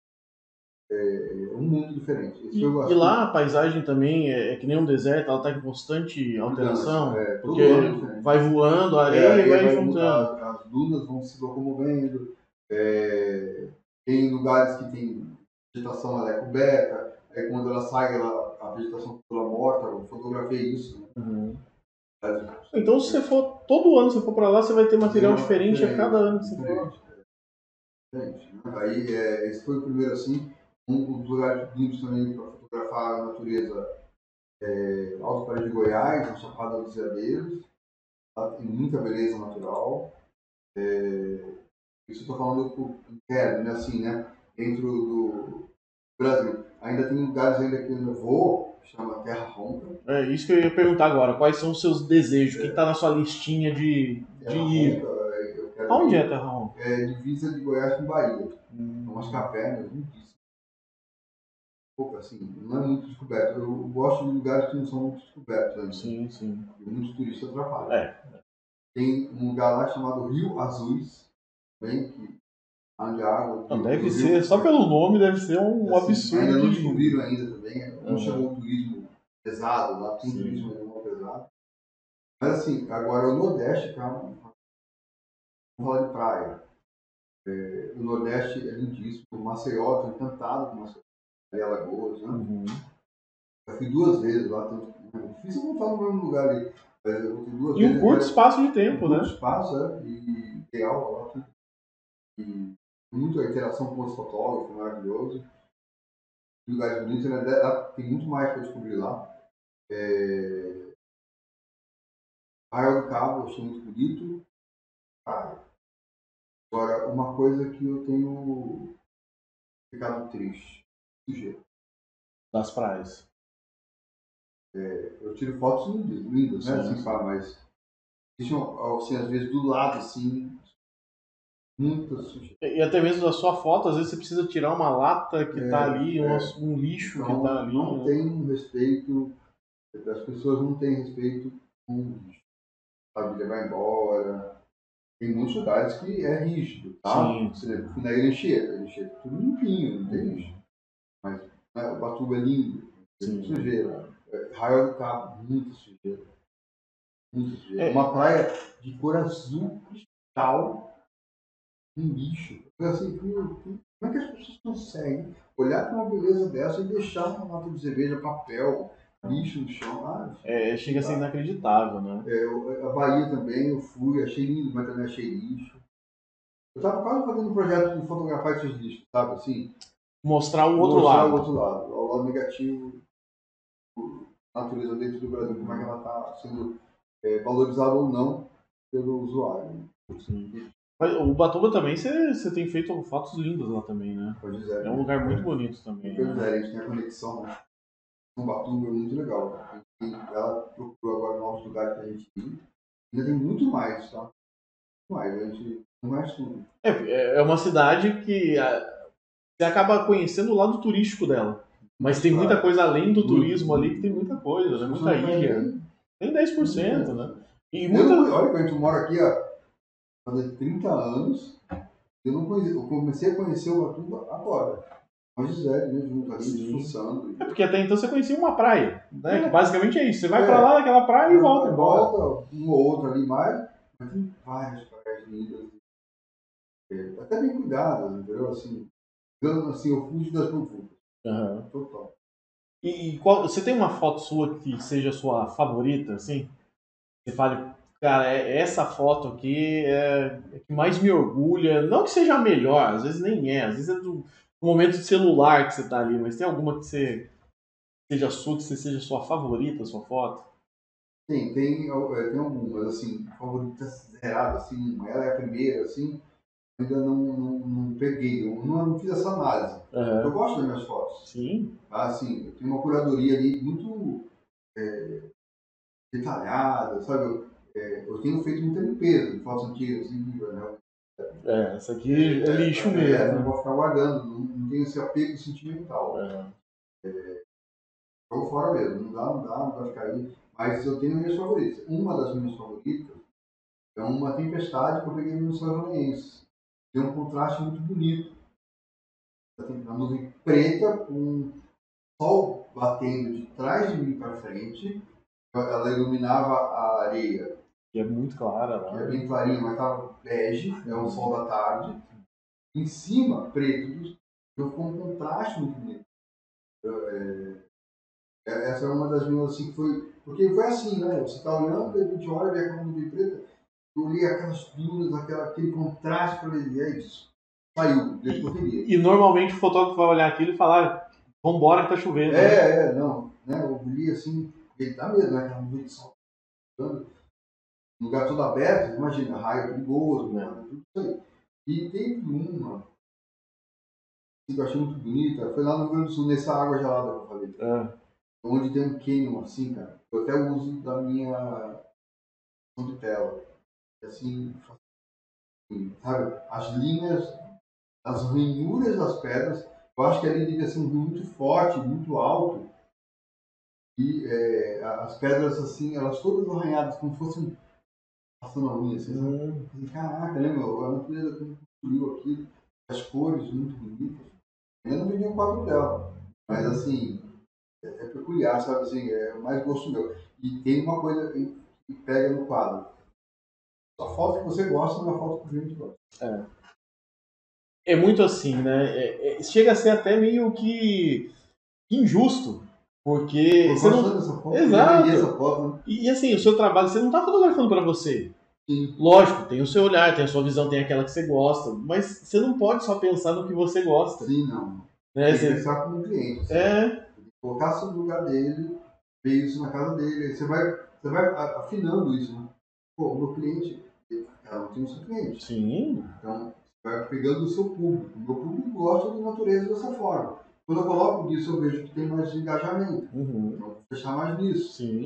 É um mundo diferente. E lá a paisagem também é que nem um deserto, ela está em constante alteração, porque vai voando a areia e vai juntando. As dunas vão se locomovendo, tem lugares que tem vegetação ela é coberta, aí quando ela sai, a vegetação toda morta, eu fotografei isso. Né? Então se você for, todo ano você for para lá, você vai ter material diferente a cada ano que você for. Aí esse foi o primeiro assim, um dos lugares lindos também para fotografar a natureza. Alto Paraíso de Goiás, a Chapada dos Veadeiros, tá? Tem muita beleza natural. Isso eu estou falando por interno, né? Assim, né? Dentro do Brasil. Ainda tem lugares ainda que eu ainda vou, chama Terra Ronca. É isso que eu ia perguntar agora. Quais são os seus desejos? O que está na sua listinha de ir? Onde é Terra Ronca? É divisa de Goiás com Bahia. São umas cavernas lindíssimas. Pouco assim, não é muito descoberto. Eu gosto de lugares que não são muito descobertos ainda. Sim, sim. E muitos turistas atrapalham. Tem um lugar lá chamado Rio Azuis, bem que onde a água. Não, deve ser, só pelo nome deve ser um assim, absurdo. Ainda não descobriram ainda também. Não chegou o turismo pesado lá, tem turismo ainda não pesado. Mas assim, agora o Nordeste, cara, vamos falar de praia. O Nordeste é lindíssimo. O Maceió, estou encantado com o Maceió. Ali Alagoas, né? Eu fui 2 vezes lá. Difícil voltar no mesmo lugar ali. Mas eu fui 2 vezes. Em um curto espaço de tempo, né? Curto espaço, e dei aula lá. Tudo. E muito a interação com os fotógrafos, maravilhoso. Lugares bonitos, né? Tem muito mais para descobrir lá. Arraial do Cabo, eu achei muito bonito. Agora, uma coisa que eu tenho ficado triste, sujeira. Das praias. Eu tiro fotos lindas, né? Assim, mas deixam, assim, às vezes do lado, assim, muita sujeira. E até mesmo da sua foto, às vezes você precisa tirar uma lata que tá ali, um lixo Então, que tá ali. não Né? tem um respeito, as pessoas não têm respeito com o lixo. Sabe, levar embora. Tem muitos lugares que é rígido, tá? Sim. Por exemplo, fui na Ilha Anchieta, tudo limpinho, não tem lixo. Mas né, o Batuba é lindo, tem sujeira. Arraial do Cabo, muita sujeira. Muita sujeira. Uma praia de cor azul, cristal, um lixo. Assim, como é que as pessoas conseguem olhar para uma beleza dessa e deixar uma lata de cerveja, papel, lixo no chão? Chega a ser inacreditável, né? A Bahia também, eu fui, achei lindo, mas também achei lixo. Eu estava quase fazendo um projeto de fotografar esses lixos, sabe? Assim, Mostrar o outro mostrar lado. o outro lado, o lado negativo, a natureza dentro do Brasil, como é que ela está sendo valorizada ou não pelo usuário. Sim. Mas o Ubatuba também, você tem feito fotos lindas lá também, né? Pois É um lugar muito bonito também. Pois é, a gente tem a conexão com Ubatuba, é muito legal. Ela procurou agora novos lugares para a gente ir. Ainda tem muito mais, tá? Muito mais, a gente não conhece tudo. É uma cidade que você acaba conhecendo o lado turístico dela. Mas tem muita coisa além do turismo ali, que tem muita coisa, né? Muita ilha. Tem 10%, né? E Olha, a gente mora aqui há fazer 30 anos, eu comecei a conhecer o Ubatuba agora. Com a Gisele, né, junto ali, fuçando. Porque até então você conhecia uma praia, né? Que basicamente é isso. Você vai pra lá naquela praia e volta embora. Volta, uma ou outra ali mais, mas tem várias praias lindas. Até bem cuidadas, entendeu? Assim, eu fujo das profundas. Uhum. Total. E você tem uma foto sua que seja a sua favorita, assim? Você fale, cara, essa foto aqui é que mais me orgulha. Não que seja a melhor, às vezes nem é. Às vezes é do momento de celular que você tá ali, mas tem alguma que você seja sua, que você seja sua favorita, sua foto? Tem algumas, assim, favoritas zeradas, assim, ela é a primeira, assim, ainda não peguei, eu não fiz essa análise. Uhum. Eu gosto das minhas fotos. Sim. Assim, eu tenho uma curadoria ali muito detalhada, sabe? Eu tenho feito muita limpeza de fotos antigas, assim, né? Essa aqui é lixo mesmo. Não vou ficar guardando, não tenho esse apego sentimental. Jogo fora mesmo, não dá ficar aí. Mas eu tenho minhas favoritas. Uma das minhas favoritas é uma tempestade que eu peguei no São Joanense. Tem um contraste muito bonito. Tem uma nuvem preta com sol batendo de trás de mim para frente. Ela iluminava a areia. Que é muito clara lá. Que é bem clarinha, mas estava bege, é o sol da tarde. Em cima, preto. Então ficou um contraste muito bonito. Essa é uma das minhas assim que foi. Porque foi assim, né? Você está olhando, a gente olha, vê aquela nuvem preta, eu olhei aquelas dunas, aquele contraste para ver, é isso. Saiu, do jeito que eu queria. E normalmente o fotógrafo vai olhar aquilo e falar, vambora que tá chovendo. Não. Né? Eu li assim, ele tá mesmo, né? Aquela nuvem de sol. Um lugar todo aberto, imagina, raio perigoso, né? Tudo isso aí. E teve uma que eu achei muito bonita, foi lá no Rio Grande do Sul, nessa água gelada que eu falei. Onde tem um canyon assim, cara. Eu até uso da minha de tela. Assim, sabe, as linhas, as ranhuras das pedras, eu acho que ali devia ser um rio muito forte, muito alto. E as pedras, assim, elas todas arranhadas, como se fossem passando a unha, assim, sabe? Caraca, né, meu? A natureza construiu aquilo, as cores muito bonitas. Eu não vendi o quadro dela, mas, assim, é peculiar, sabe? Assim, é mais gosto meu. E tem uma coisa que pega no quadro. A foto que você gosta não é a foto que a gente gosta. É muito assim, né? Chega a ser até meio que injusto. Porque você não. Dessa foto, exato. Essa foto, né? E assim, o seu trabalho, você não está fotografando para você. Sim. Lógico, tem o seu olhar, tem a sua visão, tem aquela que você gosta. Mas você não pode só pensar no que você gosta. Sim, não. Né? Tem que pensar como um cliente. Assim. Colocar-se no lugar dele, ver isso na casa dele. Aí você vai afinando isso, né? Pô, o meu cliente, ela não tem o seu cliente. Sim. Então, você vai pegando o seu público. O meu público gosta de natureza dessa forma. Quando eu coloco isso, eu vejo que tem mais engajamento. Então, eu vou fechar mais nisso. Sim.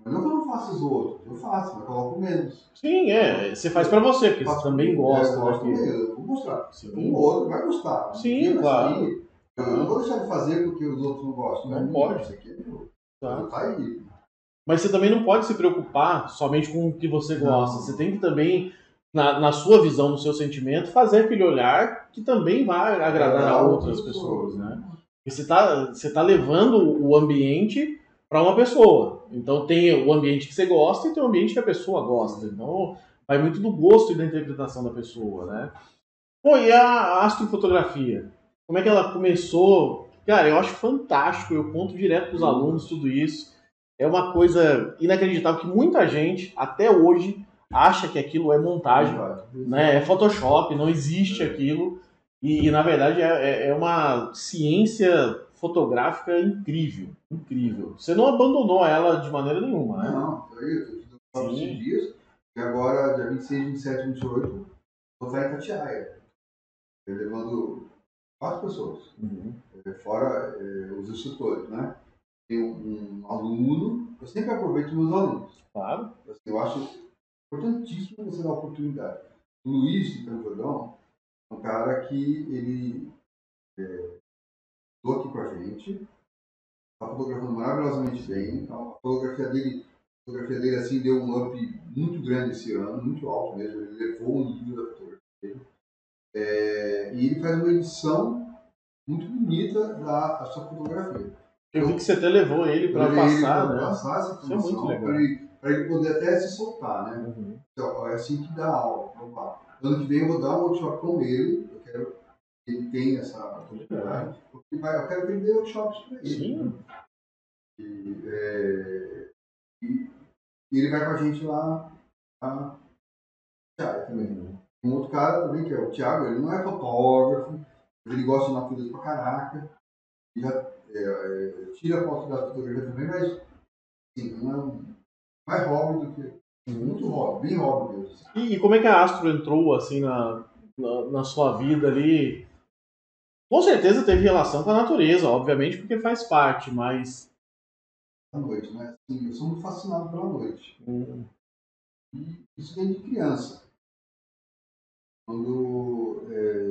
Não que eu não faça os outros, eu faço, mas coloco menos. Sim, você faz pra você, porque você também gosta. Eu gosto mesmo, eu vou mostrar. Sim. Um ou outro vai gostar. Sim, claro. Eu não vou deixar de fazer porque os outros não gostam. Não pode. Isso aqui é meu. Tá. Tá aí. Mas você também não pode se preocupar somente com o que você gosta. Você tem que também, na sua visão, no seu sentimento, fazer aquele olhar que também vai agradar a outras pessoas, né? E você tá levando o ambiente para uma pessoa. Então tem o ambiente que você gosta e tem o ambiente que a pessoa gosta. Então vai muito do gosto e da interpretação da pessoa, né? Pô, e a astrofotografia? Como é que ela começou? Cara, eu acho fantástico, eu conto direto para os alunos tudo isso. É uma coisa inacreditável que muita gente, até hoje, acha que aquilo é montagem, né? É Photoshop, não existe aquilo. E na verdade, é uma ciência fotográfica incrível, incrível. Você não abandonou ela de maneira nenhuma, né? Não, eu fiz esses dias, e agora, dia 26, 27, 28, vou estar em Itatiaia, levando 4 pessoas, fora os instrutores, né? Tem um aluno, eu sempre aproveito meus alunos. Claro. Eu acho importantíssimo você dar oportunidade. O Luiz de Campo Jordão é um cara que ele estou aqui com a gente, está fotografando maravilhosamente bem. Então, a fotografia dele assim, deu um up muito grande esse ano, muito alto mesmo. Ele levou o nível da fotografia dele. E ele faz uma edição muito bonita da sua fotografia. Eu vi que você até levou ele para passar, né? Passar essa informação, isso é muito legal. Para ele poder até se soltar, né? Então, é assim que dá aula. Ano que vem eu vou dar um workshop com ele. Eu quero que ele tenha essa oportunidade. Porque eu quero que ele dê workshops para ele. Sim. Né? E ele vai com a gente lá a Thiago também. Um outro cara também, que é o Thiago, ele não é fotógrafo, mas ele gosta de natureza pra caraca. E já tira foto da fotografia também, mas sim, não é mais hobby do que. Muito hobby, bem hobby mesmo. E como é que a Astro entrou assim na sua vida ali? Com certeza teve relação com a natureza, obviamente, porque faz parte, mas. À noite, né? Assim, eu sou muito fascinado pela noite. E isso vem de criança. Quando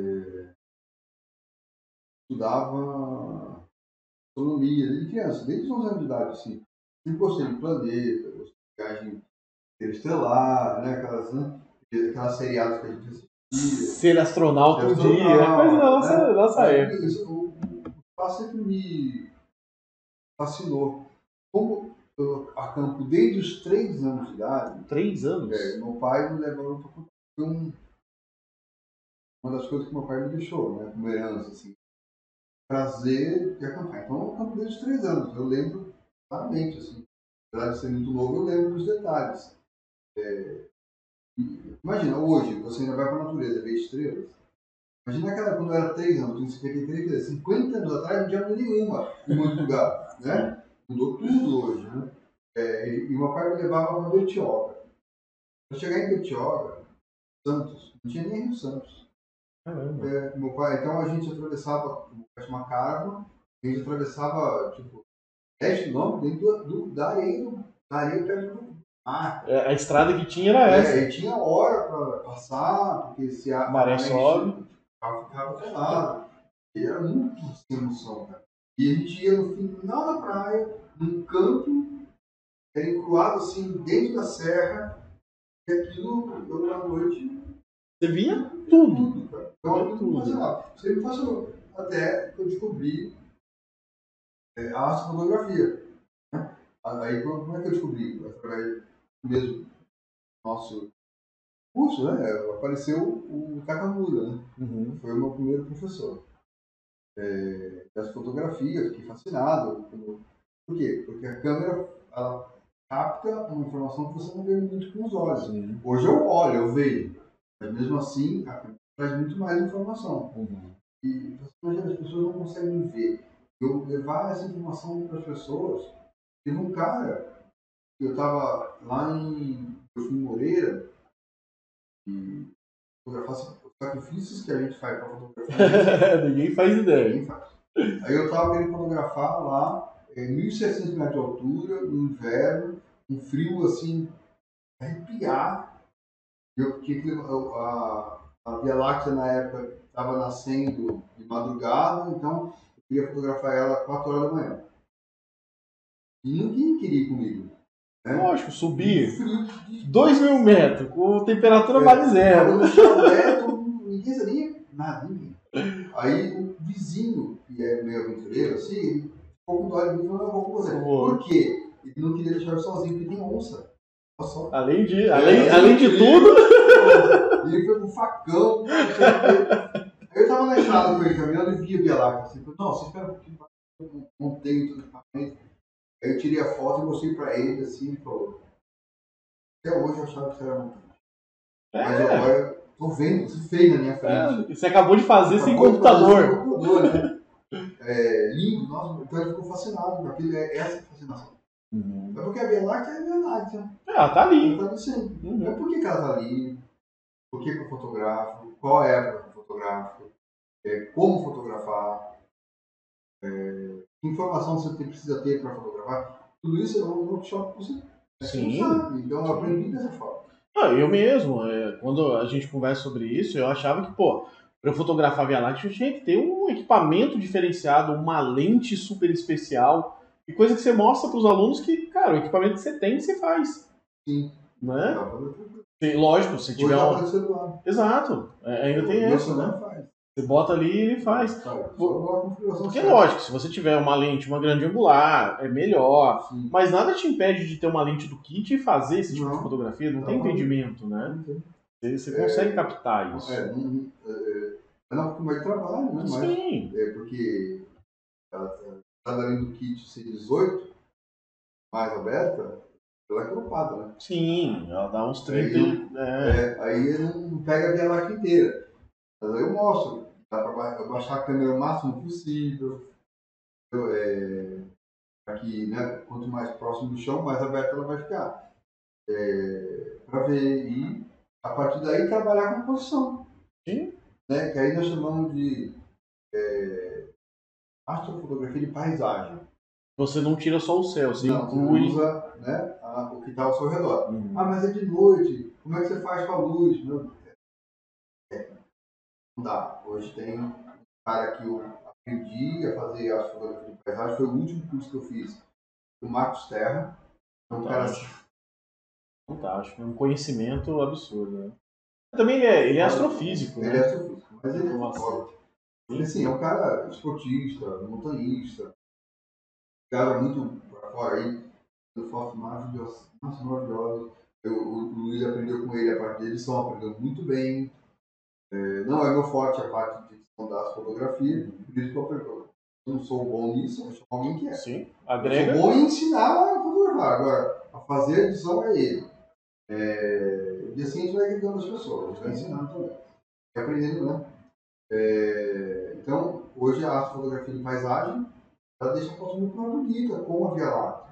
estudava astronomia, desde criança, desde os 11 anos de idade, assim. Sempre gostei de planeta, gostei de viagem interestelar, né? Aquelas seriadas que a gente assistia. Ser astronauta um dia, coisa da nossa época. O espaço sempre me fascinou. Como eu acampo desde os 3 anos de idade. 3 anos? Meu pai me levou para uma das coisas que meu pai me deixou, né? Como herança, assim. Prazer de acampar. Então eu acampo desde os 3 anos. Eu lembro claramente, assim. Apesar de ser muito novo, eu lembro dos detalhes. Imagina, hoje, você ainda vai para a natureza ver estrelas. Imagina aquela quando eu era 3 anos, tinha 53, 50 anos atrás não tinha nenhuma em muito lugar, né? Mudou tudo hoje, né? E meu pai me levava para Bertioga. Para chegar em Bertioga, Santos, não tinha nem Rio Santos. Meu pai, então a gente atravessava, uma carga, a gente atravessava, tipo, 10 quilômetros dentro da areia perto do mar. A estrada que tinha era essa. E tinha hora para passar, porque se a maré sobe, ficava pelado. E era muito sem emoção, cara. E a gente ia no final da praia, num campo, era encruado assim, dentro da serra, e aquilo, eu à noite. Você via tudo. Cara. Então aquilo me fascinava. Isso aí me fascinou. Até que eu descobri a astrofotografia. Né? Aí como é que eu descobri? Através do mesmo nosso curso, né? Apareceu o Takamura, né? Foi o meu primeiro professor. Das fotografias, fiquei fascinado. Por quê? Porque a câmera ela capta uma informação que você não vê muito com os olhos. Sim. Hoje eu olho, eu vejo, mas mesmo assim a câmera traz muito mais informação. E você imagina, as pessoas não conseguem ver. Eu levar essa informação para as pessoas. Teve um cara que eu estava lá em Moreira e fotografasse os sacrifícios que a gente faz para fotografar. Ninguém faz ideia. Ninguém faz. Aí eu estava querendo fotografar lá, 1.700 metros de altura, no inverno, um frio assim, arrepiar. A Via Láctea na época estava nascendo de madrugada, então eu queria fotografar ela às 4 horas da manhã. E ninguém queria ir comigo. Né? Lógico, subir frio 2.000 metros, com temperatura mais zero. Ninguém sabia nada, ninguém. Aí o vizinho, que é meio aventureiro, assim, ele ficou com dó de mim e falou, eu vou com você. Por quê? Ele não queria deixar eu sozinho, porque tem onça. Só. Além de tudo. Ele foi com um facão. Aí eu tava na estrada com ele caminhando e via Via Láctea. Assim, não, você espera um pouquinho, eu montei tudo pra frente. Aí eu tirei a foto e mostrei pra ele, assim, e falou, até hoje eu achava que você era montanha. Mas agora tô vendo, você fez na minha frente. Você acabou de fazer sem computador. Né? Lindo, nossa, então ele ficou fascinado com aquilo, essa fascinação. É porque a Via Láctea é a Via Láctea. Ela tá ali. Ela tá ali sempre. Mas por que ela tá ali? Por que eu fotografo? Qual é a época que eu fotografo? Como fotografar? Que informação você precisa ter para fotografar? Tudo isso é um workshop que você sabe. Então eu aprendi dessa forma. Eu mesmo, quando a gente conversa sobre isso, eu achava que, para eu fotografar a Via Láctea eu tinha que ter um equipamento diferenciado, uma lente super especial, e coisa que você mostra para os alunos que, cara, o equipamento que você tem, você faz. Sim. Né? Lógico, se tiver Exato, ainda tem essa, né? Faz. Você bota ali e ele faz. Porque lógico, se você tiver uma lente, uma grande angular, é melhor. Sim. Mas nada te impede de ter uma lente do kit e fazer esse tipo de fotografia. Não tem impedimento, né? Você consegue captar isso. Não, porque mais trabalho, né? Sim. Porque cada linha do kit ser 18, mais aberta, ela é cropada, né? Sim, ela dá uns 30. Aí não pega a Via Láctea inteira. Mas aí eu mostro. Dá para baixar a câmera o máximo possível. Aqui, né? Quanto mais próximo do chão, mais aberta ela vai ficar. Para ver. E a partir daí trabalhar com posição. Sim. Né? Que aí nós chamamos de astrofotografia de paisagem. Você não tira só o céu, você inclui. Você usa, né, o que está ao seu redor. Mas é de noite. Como é que você faz com a luz? Não dá. Hoje tem um cara que eu aprendi a fazer astrofotografia de paisagem. Foi o último curso que eu fiz. O Marcos Terra. É um cara fantástico. É um conhecimento absurdo, né? Também ele é astrofísico, né? Ele é astrofísico, mas ele é fotógrafo. Ele, assim, é um cara esportista, montanhista. Cara muito para fora aí. Fotos maravilhosas. Nossa, maravilhosas. O Luiz aprendeu com ele a parte de edição, aprendeu muito bem. Não é meu forte a parte de edição das fotografias, por isso que eu aprendo. Eu não sou bom nisso, eu chamo alguém que é. Sim, agrega. Eu sou bom em ensinar a fotografar, agora a fazer a edição é ele. E assim a gente vai agregando as pessoas, a gente vai ensinando também. E aprendendo, né? Então, hoje a fotografia de paisagem, ela deixa a foto muito mais bonita, com a Via Láctea.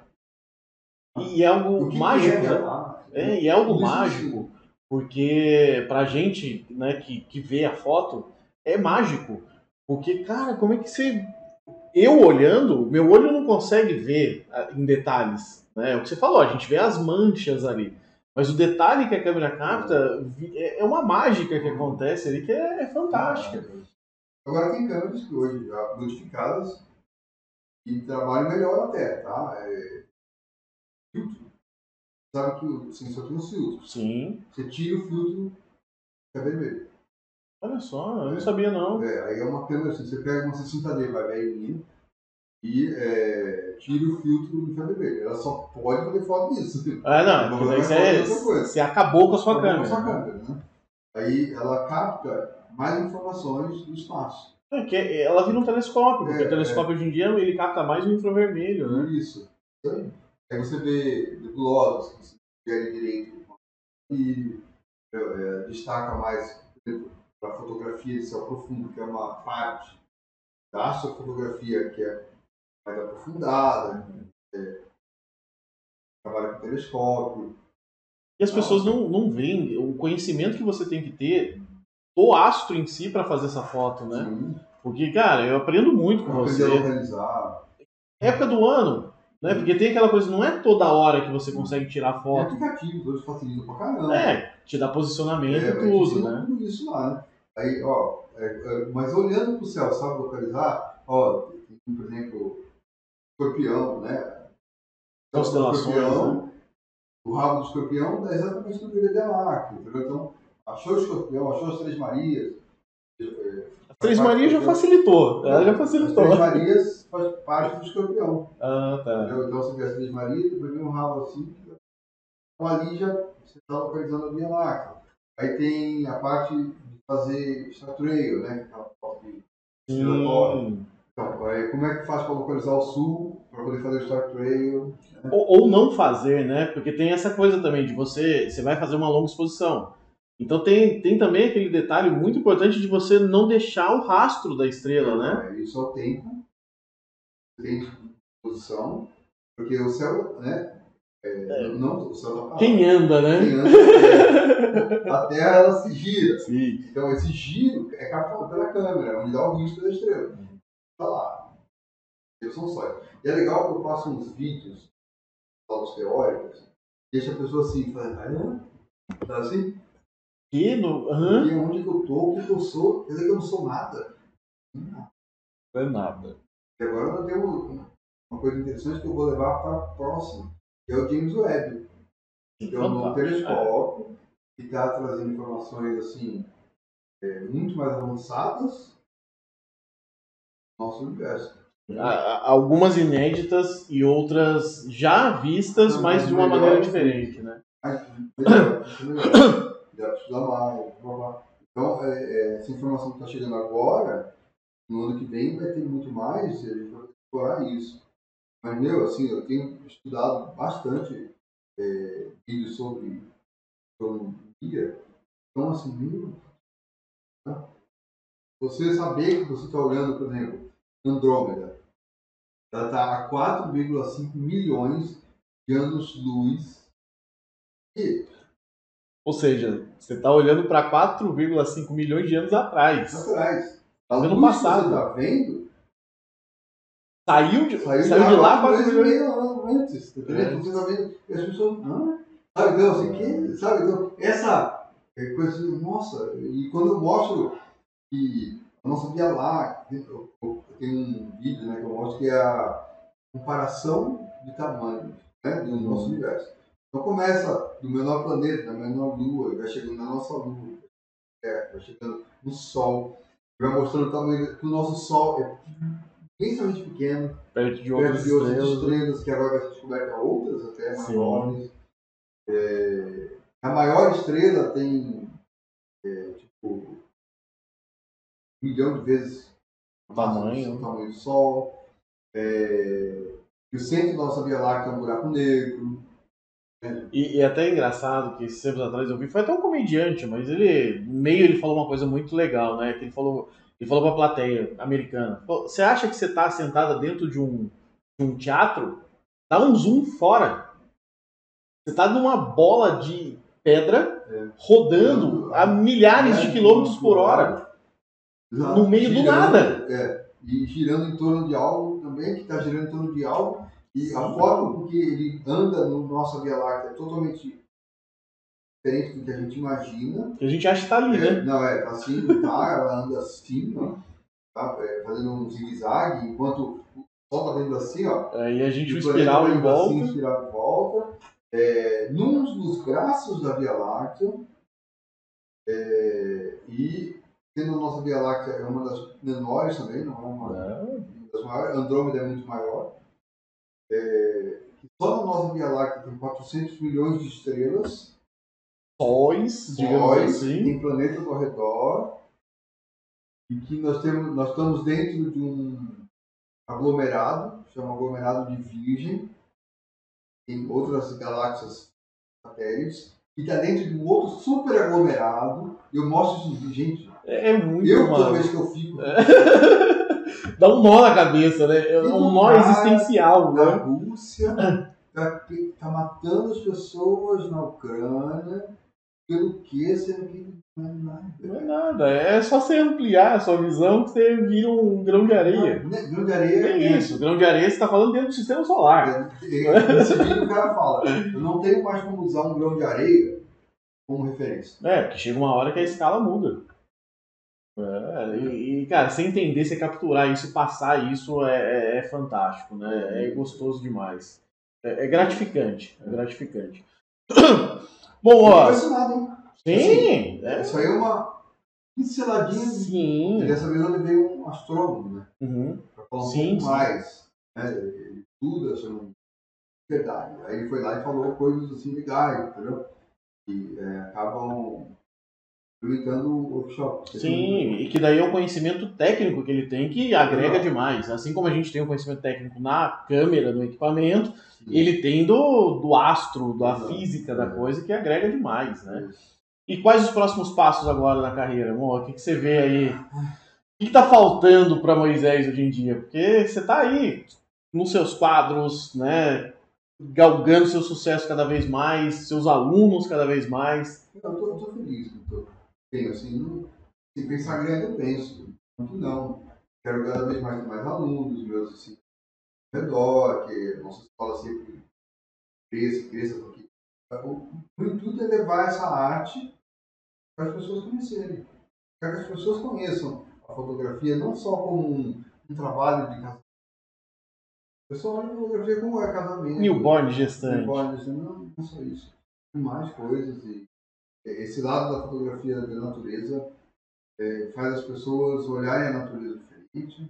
E é algo mágico, né? E é algo mágico, porque pra gente, né, que vê a foto, é mágico. Porque, cara, como é que você... Eu olhando, meu olho não consegue ver em detalhes, né? É o que você falou, a gente vê as manchas ali. Mas o detalhe que a câmera capta é uma mágica que acontece ali que é fantástica. Agora tem câmeras que hoje já modificadas e trabalham melhor até, tá? Filtro. Sabe que o sensor tem um filtro. Sim. Você tira o filtro, fica vermelho. Olha só, eu não sabia não. Aí é uma câmera assim, você pega uma 60D, vai velhinha e tira o filtro do vermelho. Ela só pode fazer foto disso. Não, porque daí você acabou com a sua câmera. Né? Aí ela capta mais informações do espaço. Ela vira um telescópio, porque o telescópio hoje em dia ele capta mais o infravermelho, né? Isso. Aí você vê globos, que você vê direito e destaca mais, por exemplo, a fotografia de céu profundo, que é uma parte da astrofotografia que é mais aprofundada, trabalha com telescópio. E as pessoas não veem o conhecimento que você tem que ter do astro em si para fazer essa foto, né? Sim. Porque, cara, eu aprendo muito com você. Aprender a localizar. Época do ano, Né? Porque tem aquela coisa, não é toda hora que você consegue tirar Tem foto. aplicativos, hoje facilitam pra caramba. Te dá posicionamento e Mas tudo, ensina né? tudo isso lá, né? Aí, ó, mas olhando pro céu, sabe localizar? Ó, tem, por exemplo, escorpião, né? Constelações, né? O rabo do escorpião dá exatamente no meio da Galáxia, entendeu? Então, achou o escorpião, achou as Três Marias. As Três Marias já facilitou. Ela já facilitou. As Três Marias faz parte do escorpião. Ah, tá. Entendeu? Então você vê as Três Marias, depois vem um rabo assim. Então ali já você está localizando a Via Láctea. Aí tem a parte de fazer Star Trail, né? Que é aquela parte giratória. Então, aí, como é que faz para localizar o sul, para poder fazer o Star Trail? Né? Ou não fazer, né? Porque tem essa coisa também de você vai fazer uma longa exposição. Então tem também aquele detalhe muito importante de você não deixar o rastro da estrela, né? Isso é o tempo de exposição, porque o céu, né? Não, o céu está parado. Quem anda, né? Quem anda, a Terra ela se gira. Sim. Então esse giro é captado pela câmera, onde dá o risco da estrela. Tá lá. Eles são sóis. E é legal que eu faço uns vídeos, aulas teóricas, deixa a pessoa assim, falando, tá assim? E onde que eu tô, o que eu sou, quer dizer que eu não sou nada. Não é nada. E agora eu tenho uma coisa interessante que eu vou levar para a próxima, que é o James Webb. Que é um novo telescópio que está trazendo informações assim, muito mais avançadas do nosso universo. Algumas inéditas e outras já vistas, mas de uma maneira diferente, né? Melhor, dá para estudar mais, blá, blá. Então, essa informação que está chegando agora, no ano que vem vai ter muito mais e a gente vai explorar isso. Mas, assim, eu tenho estudado bastante vídeos sobre astronomia. Então, assim, você saber que você está olhando, por exemplo, Andrômeda, ela está a 4,5 milhões de anos-luz. Ou seja, você está olhando para 4,5 milhões de anos atrás. A luz passado. Que você está vendo saiu de lá 4 milhões antes. Entendeu? Você está vendo e as pessoas. Sabe, então, assim, sabe, então, essa coisa assim, nossa, e quando eu mostro que a nossa Via Láctea, tem um vídeo, né, que eu mostro que é a comparação de tamanho, né, do nosso universo. Então começa do menor planeta, da menor lua, e vai chegando na nossa lua, vai chegando no Sol, vai mostrando o tamanho que o nosso Sol é extremamente pequeno, perto de outras estrelas, que agora vai ser descoberta outras até maiores. A maior estrela tem tipo 1 milhão de vezes o tamanho do Sol. E o centro da nossa Via Láctea é um buraco negro. E até engraçado que esses tempos atrás eu vi, foi até um comediante, mas ele falou uma coisa muito legal, né? Que ele falou pra plateia americana: você acha que você está sentada dentro de um teatro? Dá um zoom fora. Você está numa bola de pedra rodando a milhares de quilômetros por hora. No meio do nada. E girando em torno de algo também, que está girando em torno de algo. E a forma com que ele anda na nossa Via Láctea é totalmente diferente do que a gente imagina. Que a gente acha que está ali, né? Não, assim, não tá, ela anda assim, ó, tá? Fazendo um zigue-zague, enquanto o Sol está vindo assim, ó. E a gente espiral em volta. Assim, espiral em volta. Num dos braços da Via Láctea. E sendo a nossa Via Láctea é uma das menores também, não é uma das maiores. Andrômeda é muito maior. Só na nossa Via Láctea tem 400 milhões de estrelas. Sóis, digamos assim. Tem planetas ao redor. E que nós estamos dentro de um aglomerado, chama aglomerado de Virgem. Tem outras galáxias satélites. E está dentro de um outro super aglomerado. Eu mostro isso, gente. Muito toda vez que eu fico. Dá um nó na cabeça, né? É um nó existencial. Na Rússia tá matando as pessoas na Ucrânia pelo quê? Sendo que Não é nada, é só você ampliar a sua visão que você vira um grão de areia. Grão de areia é isso, grão de areia você está falando dentro do sistema solar. Nesse vídeo o cara fala, eu não tenho mais como usar um grão de areia como referência. Porque chega uma hora que a escala muda. Cara, você entender, você capturar isso e passar isso é fantástico, né? É gostoso demais. É gratificante, é gratificante. Bom, ó. Não hein? Sim! Assim, isso aí é uma pinceladinha. Sim. E dessa vez eu levei um astrônomo, né? Uhum. Pra falar um pouco mais. Né? Ele estuda sobre verdade. Aí ele foi lá e falou coisas assim legais, entendeu? Que acabam limitando o workshop. Sim, e que daí é o conhecimento técnico que ele tem que agrega demais. Assim como a gente tem o conhecimento técnico na câmera, no equipamento, ele tem do astro, da física da coisa, que agrega demais, né? E quais os próximos passos agora na carreira, amor? O que você vê aí? O que está faltando para Moisés hoje em dia? Porque você está aí nos seus quadros, né? Galgando seu sucesso cada vez mais, seus alunos cada vez mais. Eu tô feliz com tudo. Tenho assim, se pensar grande eu penso. Não. Quero cada vez mais alunos, meus assim, ao redor, que a nossa escola sempre cresça, porque o intuito é levar essa arte para as pessoas conhecerem. Para que as pessoas conheçam a fotografia não só como um trabalho de casamento. O pessoal olha a fotografia como é casamento. Newborn gestante. Newborn gestante, não é só isso. Tem mais coisas. E esse lado da fotografia da natureza faz as pessoas olharem a natureza diferente.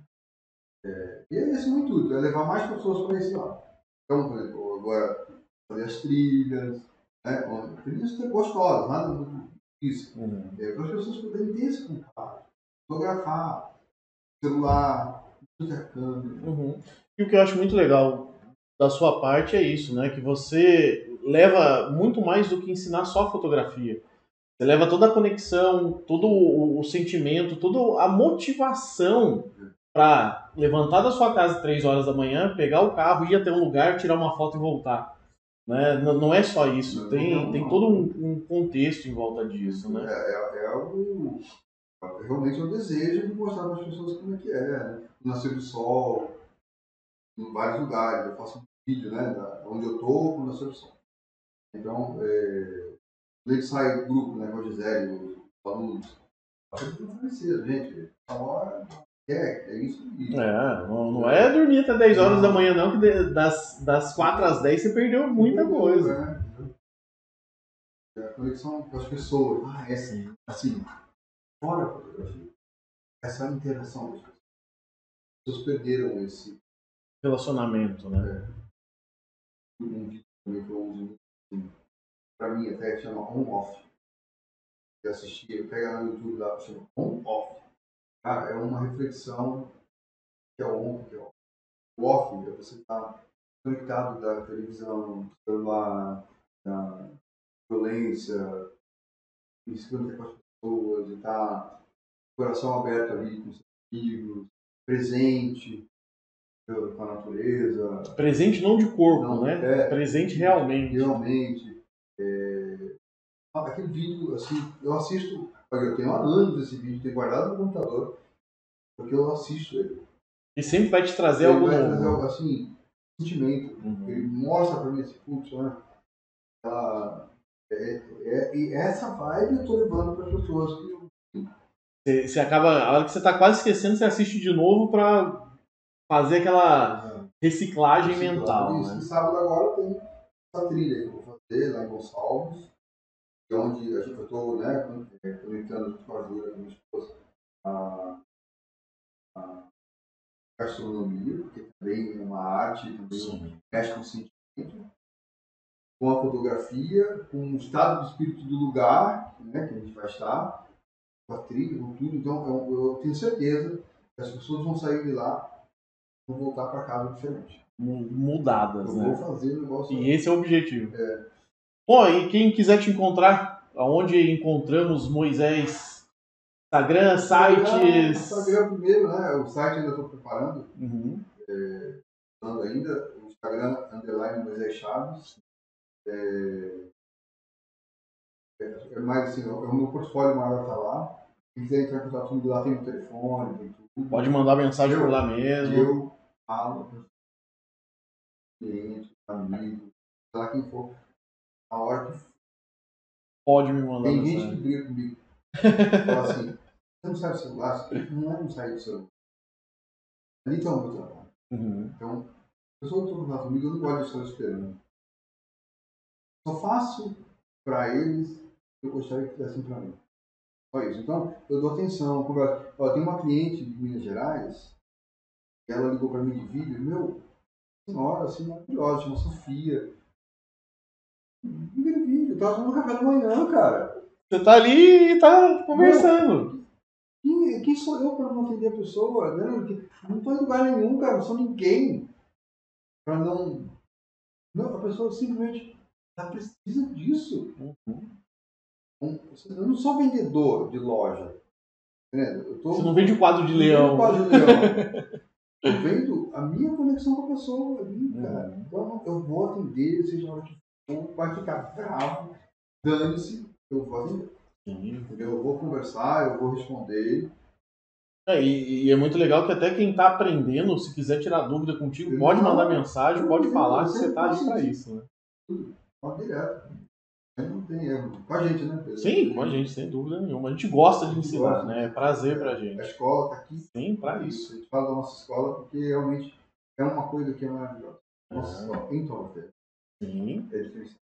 E é esse o intuito, é levar mais pessoas para esse lado. Então, por exemplo, agora fazer as trilhas, né? Trilhas gostosas, nada muito difícil. Para as pessoas poderem ter esse contato, fotografar, celular, usa a câmera. E o que eu acho muito legal da sua parte é isso, né? Que você leva muito mais do que ensinar só fotografia. Você leva toda a conexão, todo o sentimento, toda a motivação para levantar da sua casa 3 horas da manhã, pegar o carro, ir até um lugar, tirar uma foto e voltar. Né? Não é só isso, tem todo um contexto em volta disso. Né? Realmente é o desejo de mostrar para as pessoas como é que é. Né? O nascer do sol, em vários lugares. Eu faço um vídeo, né? Onde eu estou, com o nascer do sol. Então, quando sai grupo, né? Com a Gisele, os alunos, eu sempre conhecer a gente. A hora é isso aí. Não é dormir até 10 horas da manhã, não, que das 4 às 10 você perdeu muita coisa. A conexão com as pessoas. Assim, fora a fotografia, essa interação das pessoas. As pessoas perderam esse relacionamento, né? Um vídeo também que eu uso muito, assim, pra mim até chama on-off. Eu assisti, pega no YouTube lá, chama on-off. Cara, é uma reflexão que é on, que é off. O off é você estar conectado da televisão, do celular, da violência, e se conectar com as pessoas, e estar coração aberto ali com seus amigos, presente com a natureza. Presente não de corpo, né? Presente realmente. Realmente. Aquele vídeo, assim, eu assisto, eu tenho há anos esse vídeo, tenho guardado no computador, porque eu assisto ele. E sempre vai te trazer algo novo. Trazer, assim, sentimento. Ele mostra pra mim esse pulso, né? E essa vibe eu tô levando para as pessoas que você acaba, a hora que você tá quase esquecendo, você assiste de novo para fazer aquela reciclagem mental. Isso. Né? E sábado agora tem essa trilha que eu vou fazer lá em Gonçalves, onde eu estou, né, conectando junto com a Júlia, com a minha esposa, a gastronomia, porque também é uma arte, também mexe com o sentimento, com a fotografia, com o estado do espírito do lugar, né, que a gente vai estar, com a trilha, com tudo. Então, eu tenho certeza que as pessoas vão sair de lá e vão voltar para casa diferente. Mudadas, eu né? Vou fazer o negócio. E esse é o objetivo. Bom, e quem quiser te encontrar, aonde encontramos Moisés? Instagram, sites... Instagram primeiro, né? O site ainda estou preparando. Ainda. O Instagram, _Moisés Chaves. É mais assim, o meu portfólio maior está lá. Quem quiser entrar em contato comigo lá, tem o telefone, tem tudo. Pode mandar mensagem por lá mesmo. Eu falo para cliente, amigo, sei lá quem for, a hora que pode me mandar tem mensagem. gente que briga comigo. Fala assim, você não sai do celular? Não é não sair do celular. Ali está o meu trabalho. Então, a pessoa que está falando comigo, eu não gosto de estar esperando. Só faço para eles o que eu gostaria que fizessem para mim. Só isso. Então, eu dou atenção, converso. Ó, tem uma cliente de Minas Gerais, e ela ligou para mim de vídeo, meu, senhora, assim, maravilhosa, chama Sofia. Liga de vídeo, eu tava tomando café da manhã, cara. Você tá ali e tá conversando. Quem sou eu para não atender a pessoa? Não tô em lugar nenhum, cara, não sou ninguém. Para não. Não, a pessoa simplesmente ela precisa disso. Eu não sou vendedor de loja. Você não vende o quadro de leão. Eu vendo a minha conexão com a pessoa ali, cara. Então eu vou atender, seja a hora que for, vai ficar bravo, dane-se, eu vou atender. Entendeu? Eu vou conversar, eu vou responder. E é muito legal que até quem tá aprendendo, se quiser tirar dúvida contigo, pode mandar mensagem, pode falar que você tá ali pra isso, né? Pode direto. Não tem erro. Com a gente, né, Pedro? Sim, com a gente, sem dúvida nenhuma. A gente gosta de ensinar, né? É prazer pra gente. A escola tá aqui. Sim, pra isso. A gente fala da nossa escola porque realmente é uma coisa que é maravilhosa. Nossa escola, em Taubaté. Sim. É diferenciado.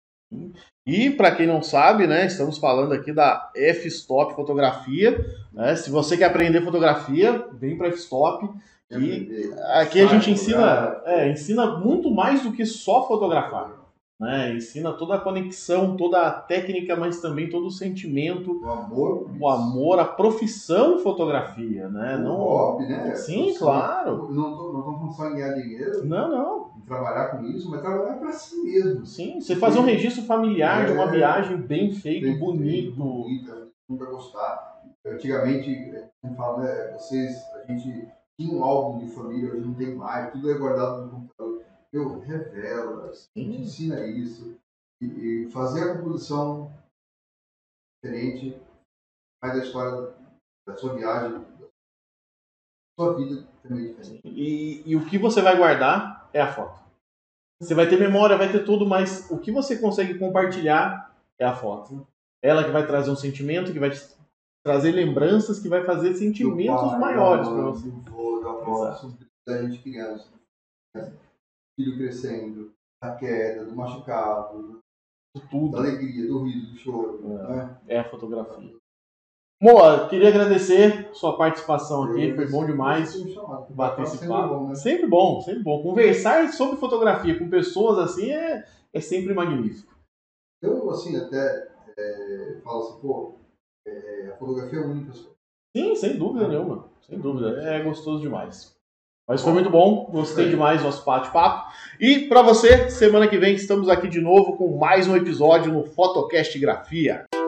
E para quem não sabe, né, estamos falando aqui da F-Stop Fotografia. Né? Se você quer aprender fotografia, vem para F-Stop. E aqui a gente ensina muito mais do que só fotografar. Né? Ensina toda a conexão, toda a técnica, mas também todo o sentimento, o amor, a profissão fotografia, né? O hobby, né? Sim, claro. Não estamos falando só em ganhar dinheiro. Não. Em trabalhar com isso, mas trabalhar para si mesmo. Sim, você fazer um registro familiar de uma viagem bem feito, bonito. Nunca gostar. Antigamente, como fala, né? A gente tinha um álbum de família, hoje não tem mais, tudo é guardado no computador. Revela, te ensina isso. E fazer a composição diferente, faz a história da sua viagem, da sua vida também diferente. E o que você vai guardar é a foto. Você vai ter memória, vai ter tudo, mas o que você consegue compartilhar é a foto. Ela que vai trazer um sentimento, que vai trazer lembranças, que vai fazer sentimentos maiores para você. Da gente criança, filho crescendo, da queda, do machucado, tudo. Da alegria, do riso, do choro. Né? É a fotografia. Moa, queria agradecer sua participação aqui, foi bom demais bater esse papo. Bom, né? Sempre bom. Conversar sobre fotografia com pessoas assim é sempre magnífico. Eu, assim, até falo assim, a fotografia é única. Sim, sem dúvida nenhuma. Sem dúvida. É gostoso demais. Mas foi muito bom, gostei demais do nosso bate-papo. E para você, semana que vem estamos aqui de novo com mais um episódio no Fotocast Grafia.